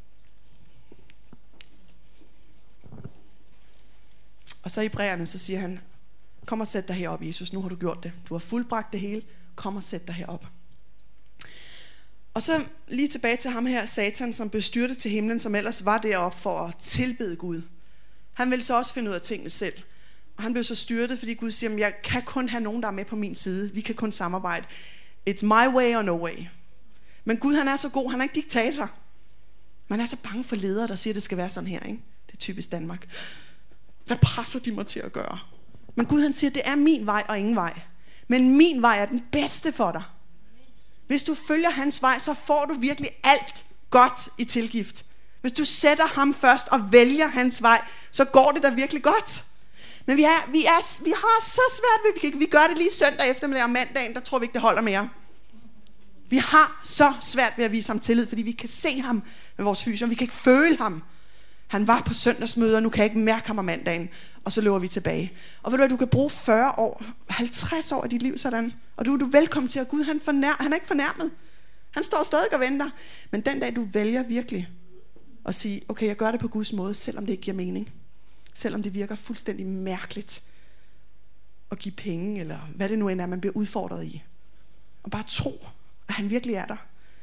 Og så i Hebræerne, så siger han, kom og sæt dig herop, Jesus. Nu har du gjort det. Du har fuldbragt det hele. Kom og sæt dig herop. Og så lige tilbage til ham her, Satan, som blev styrtet til himlen, som ellers var deroppe for at tilbede Gud. Han ville så også finde ud af tingene selv. Og han blev så styrtet, fordi Gud siger, jeg kan kun have nogen, der er med på min side. Vi kan kun samarbejde. It's my way or no way. Men Gud, han er så god, han er ikke diktator. Man er så bange for ledere, der siger, at det skal være sådan her. Ikke? Det er typisk Danmark. Hvad presser de mig til at gøre? Men Gud, han siger, det er min vej og ingen vej. Men min vej er den bedste for dig. Hvis du følger hans vej, så får du virkelig alt godt i tilgift. Hvis du sætter ham først og vælger hans vej, så går det da virkelig godt. Men vi har så svært ved, vi gør det lige søndag eftermiddag og mandagen, der tror vi ikke, det holder mere. Vi har så svært ved at vise ham tillid, fordi vi kan se ham med vores fysisk, og vi kan ikke føle ham. Han var på søndagsmøder, nu kan jeg ikke mærke ham om mandagen. Og så løber vi tilbage. Og ved du hvad, du kan bruge 40 år, 50 år af dit liv sådan. Og du er velkommen til, at Gud han er ikke fornærmet. Han står stadig og venter. Men den dag du vælger virkelig at sige, okay, jeg gør det på Guds måde, selvom det ikke giver mening. Selvom det virker fuldstændig mærkeligt at give penge, eller hvad det nu end er, man bliver udfordret i. Og bare tro, at han virkelig er der.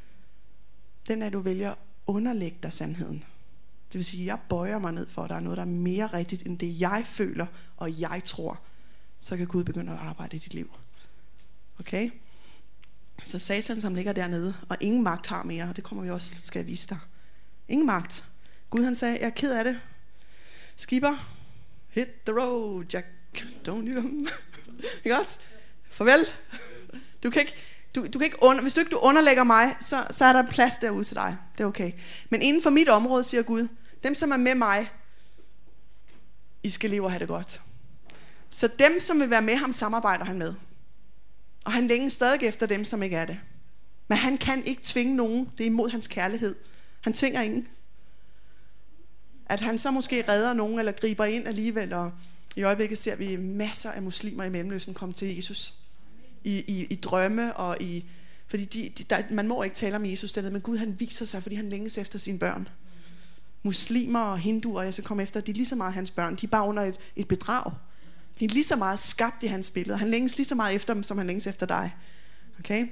Den dag du vælger at underlægge dig sandheden. Det vil sige, at jeg bøjer mig ned for, at der er noget, der er mere rigtigt, end det jeg føler, og jeg tror. Så kan Gud begynde at arbejde i dit liv. Okay? Så Satan, som ligger dernede, og ingen magt har mere, og det kommer vi også skal vise dig. Ingen magt. Gud han sagde, jeg er ked af det. Skipper, hit the road, Jack. Don't you? Ikke også? Farvel. Du kan ikke hvis du ikke underlægger mig, så er der plads derude til dig. Det er okay. Men inden for mit område, siger Gud, dem som er med mig, I skal leve og have det godt. Så dem som vil være med ham, samarbejder han med. Og han længes stadig efter dem som ikke er det. Men han kan ikke tvinge nogen. Det er imod hans kærlighed. Han tvinger ingen. At han så måske redder nogen eller griber ind alligevel. Og i øjeblikket ser vi masser af muslimer i Mellemøsten komme til Jesus. I drømme og i... Fordi man må ikke tale om Jesus dernede, men Gud han viser sig, fordi han længes efter sine børn. Muslimer og hinduer, jeg skal komme efter, de er lige så meget hans børn. De er bare under et bedrag. De er lige så meget skabt i hans billede. Han længes lige så meget efter dem, som han længes efter dig. Okay?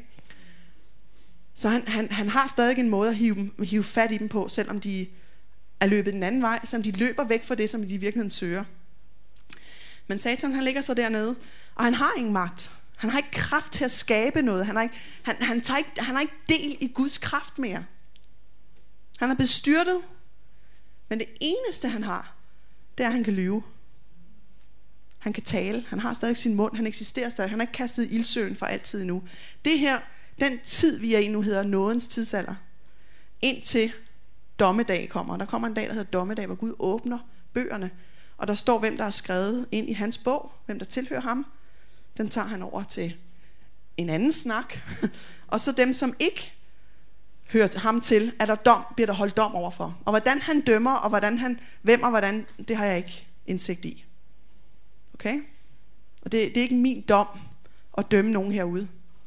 Så han har stadig en måde at hive fat i dem på, selvom de er løbet den anden vej, selvom de løber væk fra det, som de i virkeligheden søger. Men Satan han ligger så dernede, og han har ingen magt. Han har ikke kraft til at skabe noget. Han har ikke del i Guds kraft mere. Han er bestyrtet. Men det eneste han har, det er at han kan lyve. Han kan tale. Han har stadig sin mund. Han eksisterer stadig. Han er ikke kastet i ildsøen for altid endnu. Det her, den tid vi er i nu, hedder nådens tidsalder. Indtil dommedag kommer. Der kommer en dag, der hedder dommedag, hvor Gud åbner bøgerne. Og der står, hvem der er skrevet ind i hans bog. Hvem der tilhører ham. Den tager han over til en anden snak. Og så dem, som ikke hører ham til, bliver der holdt dom overfor. Og hvordan han dømmer, og hvem og hvordan, det har jeg ikke indsigt i. Okay? Og det er ikke min dom at dømme nogen herude.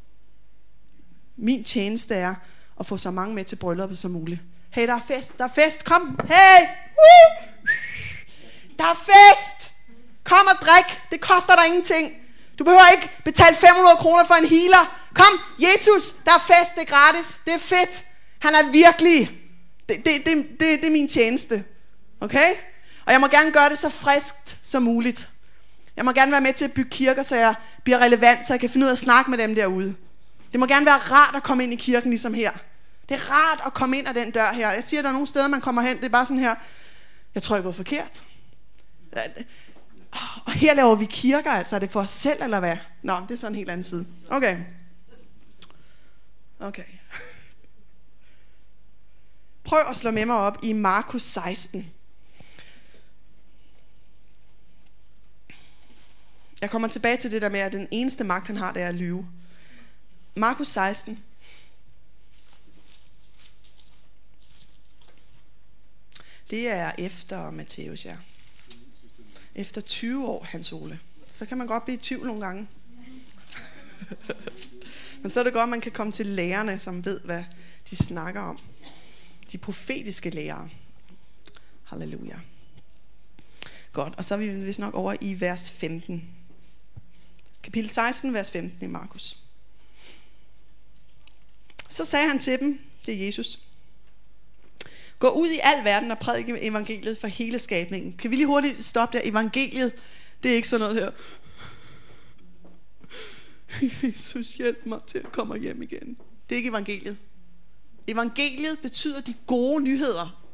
Min tjeneste er at få så mange med til brylluppet som muligt. Hey, der er fest, kom, hey! Woo! Der er fest! Kom og drik, det koster dig ingenting. Du behøver ikke betale 500 kroner for en healer. Kom, Jesus, der er fest, det er gratis, det er fedt. Han er virkelig. Det er min tjeneste. Okay? Og jeg må gerne gøre det så friskt som muligt. Jeg må gerne være med til at bygge kirker, så jeg bliver relevant, så jeg kan finde ud af at snakke med dem derude. Det må gerne være rart at komme ind i kirken ligesom her. Det er rart at komme ind ad den dør her. Jeg siger, der er nogle steder, man kommer hen, det er bare sådan her. Jeg tror, jeg er gået forkert. Og her laver vi kirker, altså er det for os selv, eller hvad? Nå, det er sådan en helt anden side. Okay. Prøv at slå med mig op i Markus 16. Jeg kommer tilbage til det der med, at den eneste magt, han har, det er at lyve. Markus 16. Det er efter Matthæus, ja. Efter 20 år, Hans Ole. Så kan man godt blive i tvivl nogle gange. Men så er det godt, at man kan komme til lærerne, som ved, hvad de snakker om. De profetiske lærere. Halleluja. Godt, og så er vi vist nok over i vers 15. Kapitel 16, vers 15 i Markus. Så sagde han til dem, det er Jesus: gå ud i al verden og prædike evangeliet for hele skabningen. Kan vi lige hurtigt stoppe der? Evangeliet, det er ikke sådan noget her. Jesus, hjælp mig til at komme hjem igen. Det er ikke evangeliet. Evangeliet betyder de gode nyheder.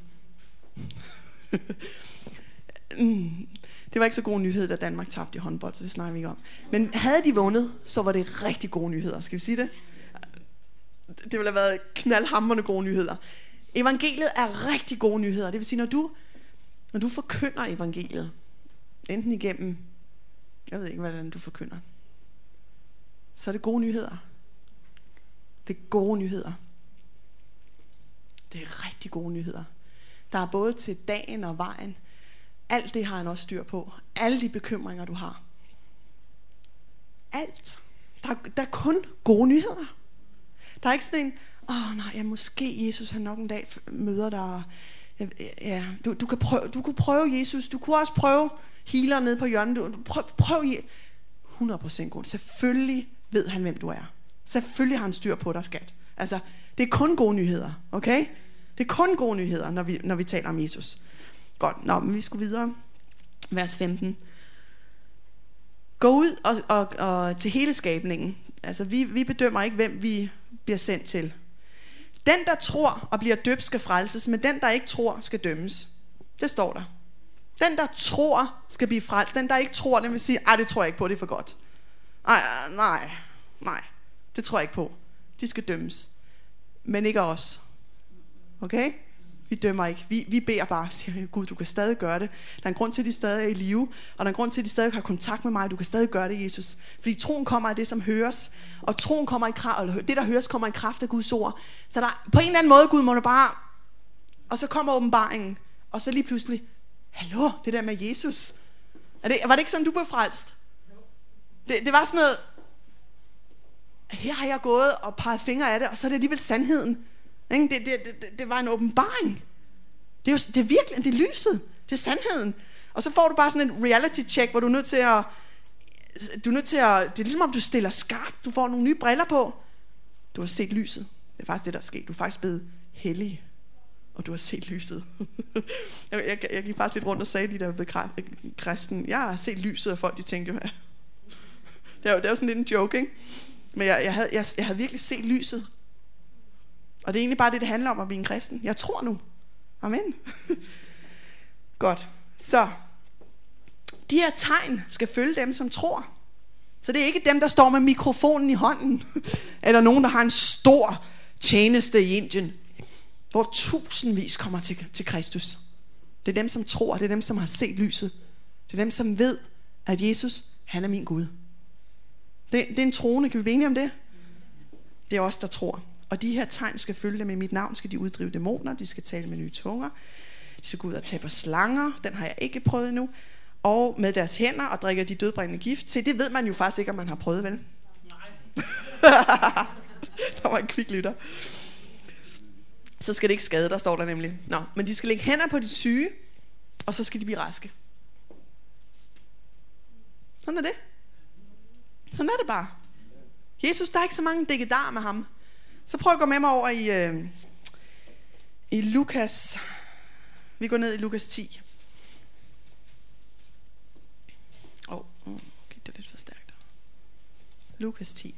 Det var ikke så gode nyheder, da Danmark tabte i håndbold, så det snakker vi ikke om. Men havde de vundet, så var det rigtig gode nyheder. Skal vi sige det? Det ville have været knaldhamrende gode nyheder. Evangeliet er rigtig gode nyheder. Det vil sige, når du forkynder evangeliet, enten igennem, jeg ved ikke, hvordan du forkynder, så er det gode nyheder. Det er gode nyheder. Det er rigtig gode nyheder. der er både til dagen og vejen. Alt det har han også styr på. Alle de bekymringer, du har. Alt. Der er kun gode nyheder. Der er ikke sådan en, måske Jesus han nok en dag møder dig. Ja, du kan prøve Jesus. Du kunne også prøve healer nede på hjørnet. Prøv 100% god. Selvfølgelig ved han, hvem du er. Selvfølgelig har han styr på dig, skat. Altså, det er kun gode nyheder, okay? Det er kun gode nyheder, når vi taler om Jesus. Godt, men vi skal videre. Vers 15. Gå ud og til hele skabningen. Altså, vi bedømmer ikke, hvem vi bliver sendt til. Den, der tror og bliver døbt, skal frelses, men den, der ikke tror, skal dømmes. Det står der. Den, der tror, skal blive frelst. Den, der ikke tror, den vil sige, det tror jeg ikke på, det er for godt. Nej, det tror jeg ikke på. De skal dømmes. Men ikke os. Okay? Vi dømmer ikke. Vi beder bare, siger Gud, du kan stadig gøre det. Der er en grund til, at de stadig er i live, og der er en grund til, at de stadig har kontakt med mig. Du kan stadig gøre det, Jesus. Fordi troen kommer af det, som høres, og troen kommer i kraft, eller det, der høres, kommer i kraft af Guds ord. Så der, på en eller anden måde, Gud må du bare, og så kommer åbenbaringen, og så lige pludselig, hallo, det der med Jesus. Var det ikke sådan, du blev frelst? Det var sådan noget, her har jeg gået og peget fingre af det, og så er det alligevel sandheden. Det var en åbenbaring. Det er virkelig, det er lyset. Det er sandheden. Og så får du bare sådan en reality check, hvor du er nødt til at, det er ligesom om du stiller skarpt. Du får nogle nye briller på. Du har set lyset. Det er faktisk det, der er sket. Du er faktisk blevet hellig, og du har set lyset. jeg gik faktisk lidt rundt og sagde lige, der blev kristen. Jeg har set lyset, og folk de tænkte jo, det er jo sådan lidt en joke, ikke? Men jeg havde virkelig set lyset. Og det er egentlig bare det handler om at blive en kristen. Jeg tror nu. Amen. Godt. Så de her tegn skal følge dem, som tror. Så det er ikke dem, der står med mikrofonen i hånden, eller nogen, der har en stor tjeneste i Indien, hvor tusindvis kommer til Kristus. Det er dem, som tror. Det er dem, som har set lyset. Det er dem, som ved, at Jesus, han er min Gud. Det er en troende. Kan vi blive enige om det? Det er os, der tror. Og de her tegn skal følge dem. I mit navn skal de uddrive dæmoner. De skal tale med nye tunger. De skal gå ud og tage på slanger. Den har jeg ikke prøvet endnu. Og med deres hænder og drikker de dødbringende gift. Se, det ved man jo faktisk ikke, om man har prøvet, vel? Nej. Der var en kviklytter. Så skal det ikke skade, der står der nemlig. Men de skal lægge hænder på de syge, og så skal de blive raske. Sådan er det. Sådan er det bare. Jesus, der er ikke så mange dækkedar med ham. Så prøv at gå med mig over i Lukas. Vi går ned i Lukas 10. Gik det lidt for stærkt. Lukas 10.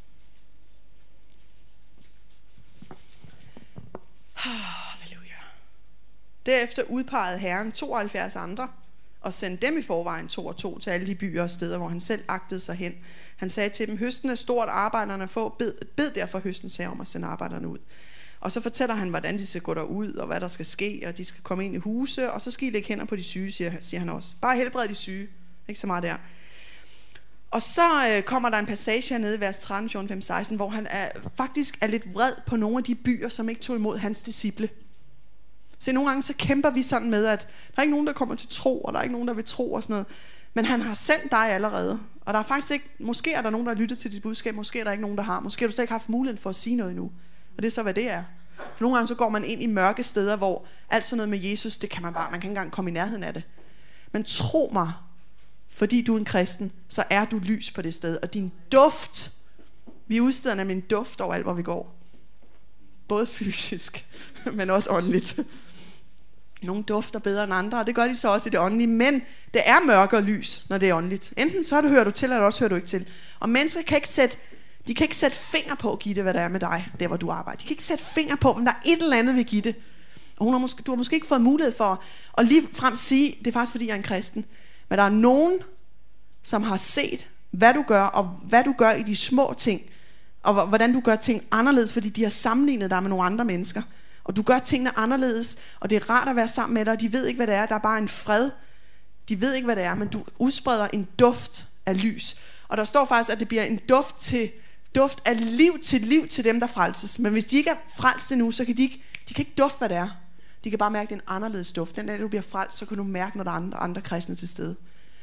Halleluja. Derefter udpegede Herren 72 andre, og sendte dem i forvejen 2 og 2 til alle de byer og steder, hvor han selv agtede sig hen. Han sagde til dem, høsten er stort, arbejderne få, bed derfor høstens herre om at sende arbejderne ud. Og så fortæller han, hvordan de skal gå derud, og hvad der skal ske, og de skal komme ind i huse, og så skal I lægge hænder på de syge, siger han også. Bare helbred de syge, ikke så meget der. Og så kommer der en passage hernede i vers 13, 14, 15, 16, hvor han faktisk er lidt vred på nogle af de byer, som ikke tog imod hans disciple. Så nogle gange så kæmper vi sådan med, at der er ikke nogen, der kommer til tro, og der er ikke nogen, der vil tro og sådan noget. Men han har sendt dig allerede. Og der er faktisk ikke, måske er der nogen, der har lyttet til dit budskab, måske er der ikke nogen, der har. Måske har du slet ikke haft muligheden for at sige noget endnu. Og det er så, hvad det er. For nogle gange så går man ind i mørke steder, hvor alt sådan noget med Jesus, det kan man kan ikke engang komme i nærheden af det. Men tro mig, fordi du er en kristen, så er du lys på det sted. Og din duft, vi udsteder nemlig en duft over alt, hvor vi går. Både fysisk, men også åndeligt. Nogle dufter bedre end andre, og det gør de så også i det åndelige. Men det er mørke og lys, når det er åndeligt. Enten så hører du til, eller også hører du ikke til. Og mennesker kan ikke sætte finger på at give det, hvad der er med dig, der hvor du arbejder. De kan ikke sætte finger på, om der er et eller andet vil give det. Og du har måske ikke fået mulighed for at ligefrem sige, det er faktisk fordi jeg er en kristen. Men der er nogen, som har set, hvad du gør, og hvad du gør i de små ting, og hvordan du gør ting anderledes, fordi de har sammenlignet dig med nogle andre mennesker. Og du gør tingene anderledes, og det er rart at være sammen med dig, og de ved ikke, hvad det er. Der er bare en fred. De ved ikke, hvad det er, men du udspreder en duft af lys. Og der står faktisk, at det bliver en duft af liv til dem, der frelses. Men hvis de ikke er frelst endnu, så kan de kan ikke dufte, hvad det er. De kan bare mærke, at det er en anderledes duft. Den dag, du bliver frelst, så kan du mærke, når der er andre kristne til stede.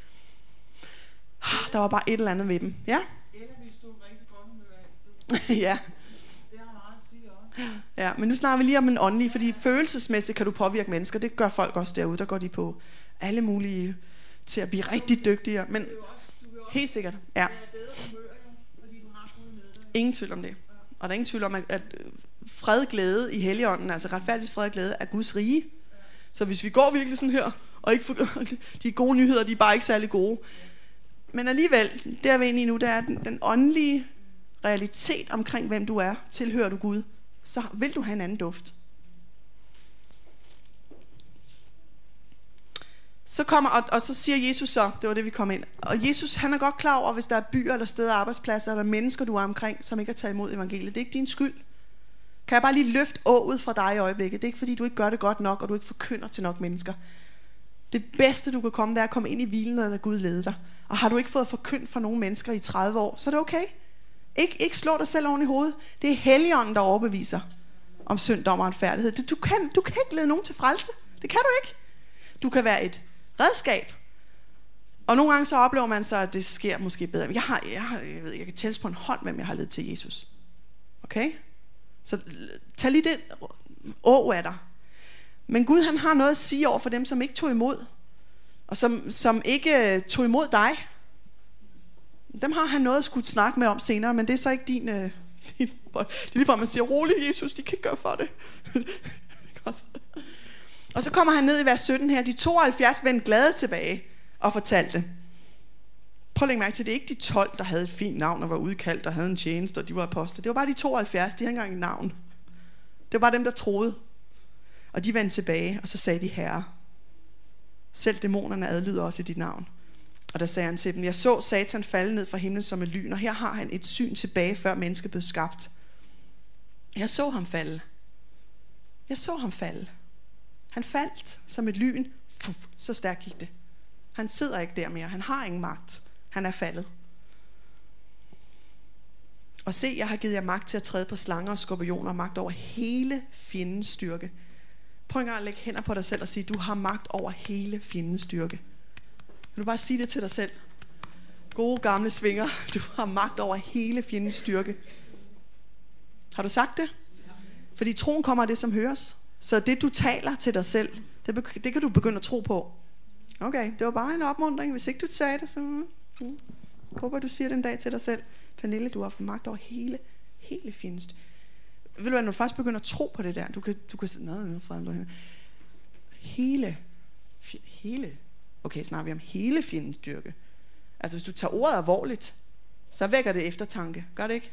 Der var bare et eller andet ved dem. Ja? Eller hvis du er rigtig godt humør altid. Ja. Det har meget at sige også. Ja, men nu snakker vi lige om en åndelig, fordi følelsesmæssigt kan du påvirke mennesker. Det gør folk også derude. Der går de på alle mulige til at blive rigtig dygtigere. Men helt sikkert, ja. Ingen tvivl om det. Og der er ingen tvivl om, at fred, glæde i Helligånden, altså retfærdig fred og glæde, er Guds rige. Så hvis vi går virkelig sådan her, og ikke de gode nyheder, de er bare ikke særlig gode. Men alligevel, det er vi inde i nu, der er den åndelige realitet omkring, hvem du er. Tilhører du Gud, så vil du have en anden duft. Så kommer, og så siger Jesus så, det var det vi kom ind. Og Jesus, han er godt klar over, hvis der er byer eller steder, arbejdspladser eller mennesker, du er omkring, som ikke har taget imod evangeliet. Det er ikke din skyld. Kan jeg bare lige løfte ået fra dig i øjeblikket? Det er ikke fordi, du ikke gør det godt nok, og du ikke forkynder til nok mennesker. Det bedste, du kan komme, det er at komme ind i hvilen, og lade Gud lede dig. Og har du ikke fået forkyndt for nogle mennesker i 30 år, så er det okay. Ikke slå dig selv oven i hovedet. Det er Helligånden, der overbeviser om synd, dom og retfærdighed. Du kan ikke lede nogen til frelse. Det kan du ikke. Du kan være et redskab. Og nogle gange så oplever man så, at det sker måske bedre. Jeg kan tælles på en hånd, hvem jeg har ledt til Jesus. Okay? Så tag lige det af dig. Men Gud, han har noget at sige over for dem, som ikke tog imod. Og som ikke tog imod dig. Dem har han noget at skulle snakke med om senere, men det er så ikke din det er lige for, at man siger, rolig Jesus, de kan ikke gøre for det. Og så kommer han ned i vers 17 her. De 72 vendte glade tilbage og fortalte. Prøv at lægge mærke til, det er ikke de 12, der havde et fint navn og var udkaldt og havde en tjeneste, og de var apostle. Det var bare de 72, de havde ikke engang et navn. Det var bare dem, der troede. Og de vendte tilbage, og så sagde de, Herre, selv dæmonerne adlyder også i dit navn. Og der sagde han til dem, jeg så Satan falde ned fra himlen som et lyn, og her har han et syn tilbage, før mennesket blev skabt. Jeg så ham falde. Jeg så ham falde. Han faldt som et lyn. Så stærkt gik det. Han sidder ikke der mere. Han har ingen magt. Han er faldet. Og se, jeg har givet jer magt til at træde på slanger og skorpioner og magt over hele fjendens styrke. Prøv engang at lægge hænder på dig selv og sige, du har magt over hele fjendens styrke. Vil du bare sige det til dig selv? Gode gamle svinger, du har magt over hele fjendens styrke. Har du sagt det? Fordi troen kommer af det, som høres. Så det, du taler til dig selv, det kan du begynde at tro på. Okay, det var bare en opmuntring. Hvis ikke du sagde det, så håber du siger den dag til dig selv. Pernille, du har fået magt over hele fjendens. Ved du hvad, når du faktisk begynder at tro på det der, du kan sige, hele, okay, snakker vi om hele fjendens styrke. Altså hvis du tager ordet alvorligt, så vækker det eftertanke. Gør det ikke?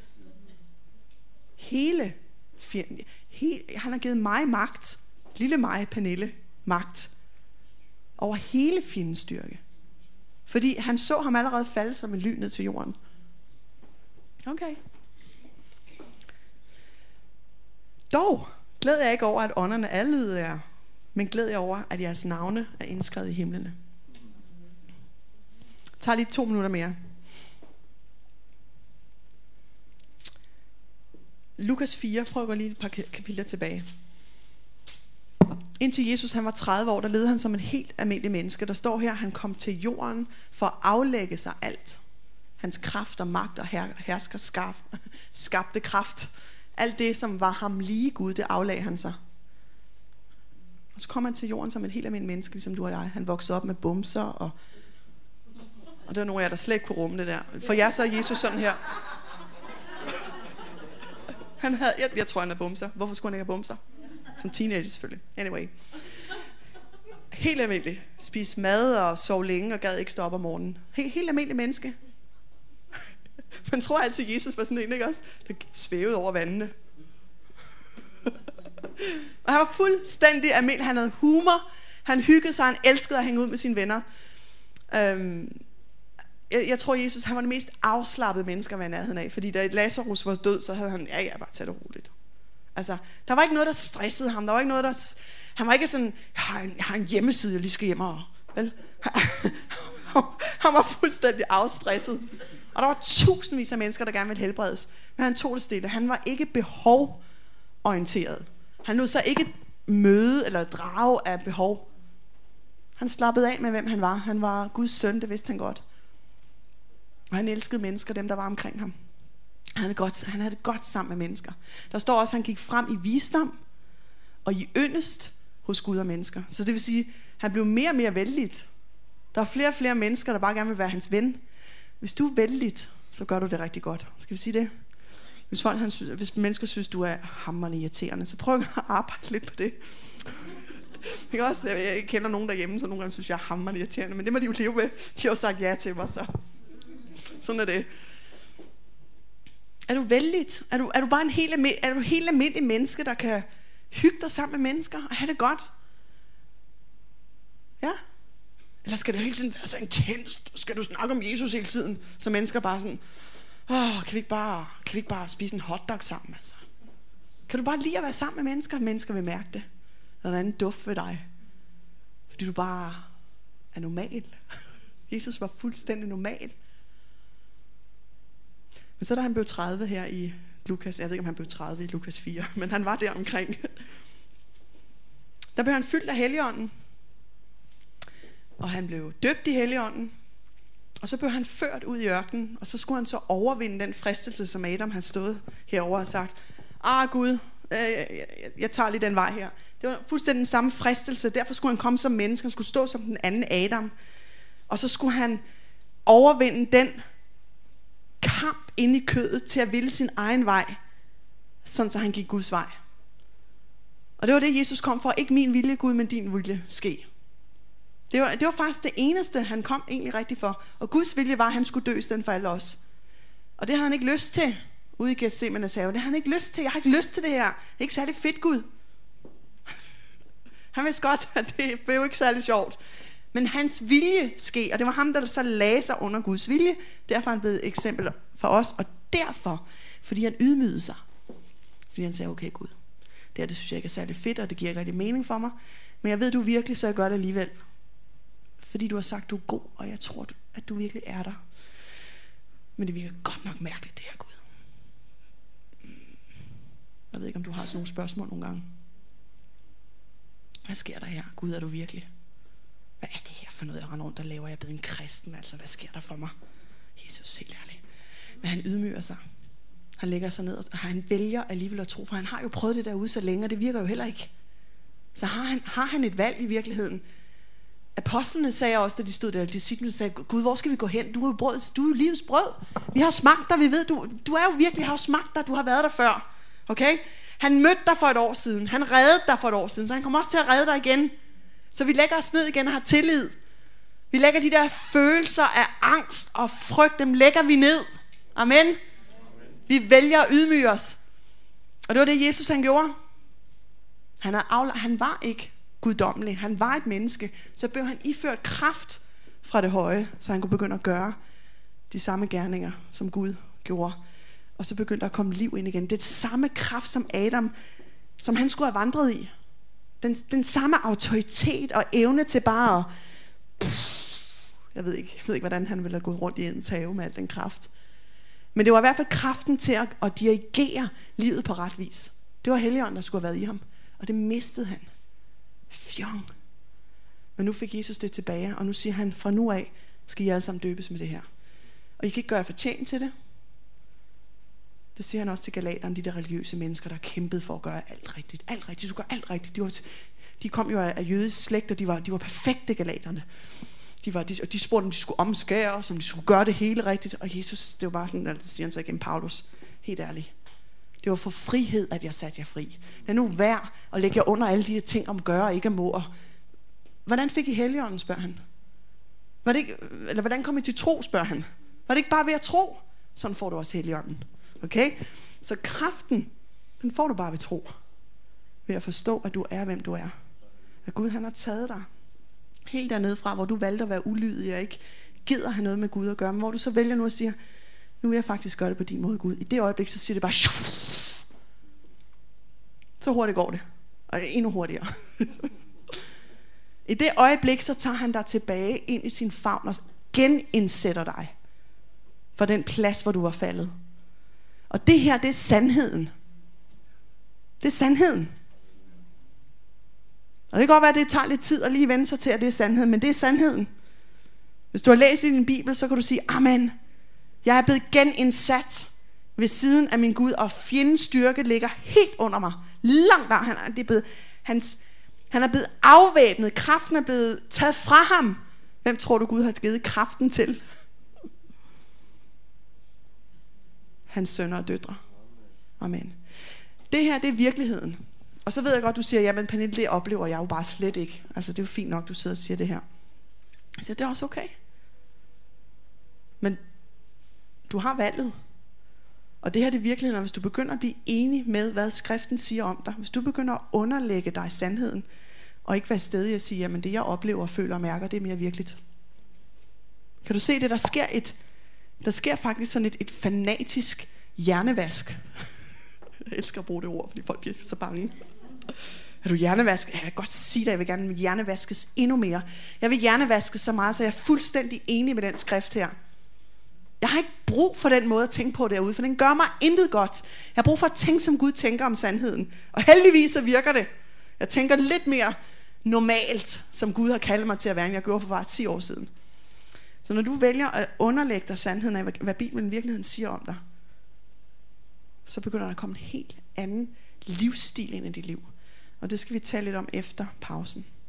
Hele fjenden. Han har givet mig magt, lille mig, Pernille, magt over hele fjendens styrke. Fordi han så ham allerede falde som en lyn ned til jorden. Okay. Dog glæder jeg ikke over, at ånderne adlyder jer, men glæder jeg over, at jeres navne er indskrevet i himlene. Tag lige 2 minutter mere. Lukas 4, prøv at gå lige et par kapitler tilbage. Indtil Jesus han var 30 år, der levede han som en helt almindelig menneske. Der står her, han kom til jorden for at aflægge sig alt. Hans kraft og magt og skabte kraft. Alt det, som var ham lige Gud, det aflagde han sig. Og så kom han til jorden som et helt almindeligt menneske, ligesom du og jeg. Han voksede op med bumser, og det var nogle af jer, der slet ikke kunne rumme det der. For jer så er Jesus sådan her. Jeg tror, han er bumser. Hvorfor skulle han ikke have bumser? Som teenager selvfølgelig. Anyway. Helt almindelig. Spis mad og sov længe og gad ikke stå op om morgenen. Helt almindelig menneske. Man tror altid, Jesus var sådan en, ikke også? Der svævede over vandene. Og han var fuldstændig almindelig. Han havde humor. Han hyggede sig. Han elskede at hænge ud med sine venner. Jeg tror, Jesus han var det mest afslappede menneske at være i nærheden af. Fordi da Lazarus var død, så havde han, bare taget det roligt. Altså, der var ikke noget, der stressede ham. Der var ikke noget, der... Han var ikke sådan, jeg har en hjemmeside, jeg lige skal hjem og... Vel? Han var fuldstændig afstresset. Og der var tusindvis af mennesker, der gerne ville helbredes. Men han tog det stille. Han var ikke behovorienteret. Han lod sig ikke møde eller drage af behov. Han slappede af med, hvem han var. Han var Guds søn, det vidste han godt. Og han elskede mennesker, dem der var omkring ham. Han havde det godt sammen med mennesker. Der står også, at han gik frem i visdom og i yndest hos Gud og mennesker. Så det vil sige, at han blev mere og mere vellidt. Der er flere og flere mennesker, der bare gerne vil være hans ven. Hvis du er vellidt, så gør du det rigtig godt. Skal vi sige det? Hvis mennesker synes, du er hammerende irriterende, så prøv at arbejde lidt på det. Jeg kender nogen derhjemme, så nogle gange synes jeg er hammerende irriterende, men det må de jo leve med. De har jo sagt ja til mig, så sådan er det. Er du vellidt? Er du bare en helt almindelig menneske, der kan hygge dig sammen med mennesker og have det godt? Ja? Eller skal det hele tiden være så intenst? Skal du snakke om Jesus hele tiden? Så mennesker bare sådan, kan vi ikke bare spise en hotdog sammen, altså? Kan du bare lide at være sammen med mennesker? Mennesker vil mærke det. Der er en anden duft ved dig. Fordi du bare er normal. Jesus var fuldstændig normal. Men så da han blev 30 her i Lukas, jeg ved ikke om han blev 30 i Lukas 4, men han var der omkring. Der blev han fyldt af Helligånden. Og han blev døbt i Helligånden. Og så blev han ført ud i ørkenen. Og så skulle han så overvinde den fristelse, som Adam havde stået herovre og sagt, Gud, jeg tager lige den vej her. Det var fuldstændig den samme fristelse. Derfor skulle han komme som menneske. Han skulle stå som den anden Adam. Og så skulle han overvinde den kamp inde i kødet til at ville sin egen vej, sådan så han gik Guds vej. Og det var det, Jesus kom for. Ikke min vilje, Gud, men din vilje ske. Det var faktisk det eneste, han kom egentlig rigtig for. Og Guds vilje var, at han skulle dø i stedet for alle os. Og det havde han ikke lyst til, ude i Gethsemanes have. Det havde han ikke lyst til. Jeg har ikke lyst til det her. Det er ikke særlig fedt, Gud. Han vidste godt, at det blev ikke særlig sjovt. Men hans vilje ske, og det var ham, der så lagde sig under Guds vilje. Derfor er han blevet et eksempel for os, og derfor, fordi han ydmygede sig. Fordi han sagde, okay Gud, det synes jeg ikke er særlig fedt, og det giver ikke rigtig mening for mig. Men jeg ved, du virkelig, så jeg gør det alligevel. Fordi du har sagt, du er god, og jeg tror, at du virkelig er der. Men det virker godt nok mærkeligt, det her Gud. Jeg ved ikke, om du har sådan nogle spørgsmål nogle gange. Hvad sker der her? Gud, er du virkelig? Hvad er det her for noget, jeg render rundt og laver? Jeg er blevet en kristen, altså hvad sker der for mig? Jesus, helt ærligt. Men han ydmyger sig. Han lægger sig ned, og han vælger alligevel at tro, for han har jo prøvet det derude så længe, og det virker jo heller ikke. Så har han et valg i virkeligheden. Apostlene sagde også, da de stod der, disciplene sagde, Gud, hvor skal vi gå hen? Du er jo livets brød. Vi har smagt dig, vi ved, du er jo virkelig, har jo smagt dig, du har været der før. Okay? Han mødte dig for et år siden, han reddede dig for et år siden, så han kommer også til at redde dig igen. Så vi lægger os ned igen og har tillid. Vi lægger de der følelser af angst og frygt, dem lægger vi ned. Amen. Vi vælger at ydmyge os. Og det var det, Jesus han gjorde. Han var ikke guddommelig. Han var et menneske. Så blev han iført kraft fra det høje, så han kunne begynde at gøre de samme gerninger, som Gud gjorde. Og så begyndte der at komme liv ind igen. Det er det samme kraft som Adam, som han skulle have vandret i. Den samme autoritet og evne til bare at, jeg ved ikke, hvordan han ville have gået rundt i Edens have med al den kraft. Men det var i hvert fald kraften til at dirigere livet på ret vis. Det var Helligånden, der skulle have været i ham. Og det mistede han. Fjong. Men nu fik Jesus det tilbage, og nu siger han, fra nu af skal I alle sammen døbes med det her. Og I kan ikke gøre jer fortjent til det. Det siger han også til Galaterne, de der religiøse mennesker, der kæmpede for at gøre alt rigtigt. Alt rigtigt, du gør alt rigtigt. De kom jo af jødisk slægt, og de var perfekte galaterne. De spurgte, om de skulle omskæres, om de skulle gøre det hele rigtigt. Og Jesus, det var bare sådan, det siger han så igennem Paulus, helt ærligt. Det var for frihed, at jeg satte jer fri. Det er nu værd at lægge jer under alle de her ting om gøre og ikke må. Hvordan fik I Helligånden, spørger han. Eller hvordan kom I til tro, spørger han. Var det ikke bare ved at tro? Sådan får du også Helligånden. Okay? Så kraften, den får du bare ved tro. Ved at forstå, at du er, hvem du er. At Gud, han har taget dig helt dernede fra, hvor du valgte at være ulydig og ikke gider have noget med Gud at gøre, men hvor du så vælger nu at sige, nu vil jeg faktisk gøre det på din måde, Gud. I det øjeblik, så siger det bare, så hurtigt går det. Og endnu hurtigere. I det øjeblik, så tager han dig tilbage ind i sin favn og genindsætter dig for den plads, hvor du var faldet. Og det her, det er sandheden. Det er sandheden. Og det kan godt være, at det tager lidt tid at lige vende sig til, at det er sandheden, men det er sandheden. Hvis du har læst i din bibel, så kan du sige, amen, jeg er blevet genindsat ved siden af min Gud, og fjendens styrke ligger helt under mig. Langt der. Han er blevet afvæbnet. Kraften er blevet taget fra ham. Hvem tror du, Gud har givet kraften til? Hans sønner og døtre. Amen. Det her, det er virkeligheden. Og så ved jeg godt, du siger, jamen Pernille, det oplever jeg jo bare slet ikke. Altså det er jo fint nok, du sidder og siger det her. Så det er også okay. Men du har valget. Og det her det er virkeligheden, og hvis du begynder at blive enig med, hvad skriften siger om dig, hvis du begynder at underlægge dig sandheden, og ikke være stedig at sige, jamen det jeg oplever, føler og mærker, det er mere virkeligt. Kan du se det, der sker faktisk sådan et fanatisk hjernevask. Jeg elsker at bruge det ord, fordi folk bliver så bange. Er du hjernevask? Jeg kan godt sige dig, jeg vil gerne hjernevaskes endnu mere. Jeg vil hjernevaskes så meget, så jeg er fuldstændig enig med den skrift her. Jeg har ikke brug for den måde at tænke på derude, for den gør mig intet godt. Jeg har brug for at tænke, som Gud tænker om sandheden. Og heldigvis så virker det. Jeg tænker lidt mere normalt, som Gud har kaldt mig til at være, end jeg gjorde for bare 10 år siden. Så når du vælger at underlægge dig sandheden af, hvad Bibelen i virkeligheden siger om dig, så begynder der at komme en helt anden livsstil ind i dit liv. Og det skal vi tale lidt om efter pausen.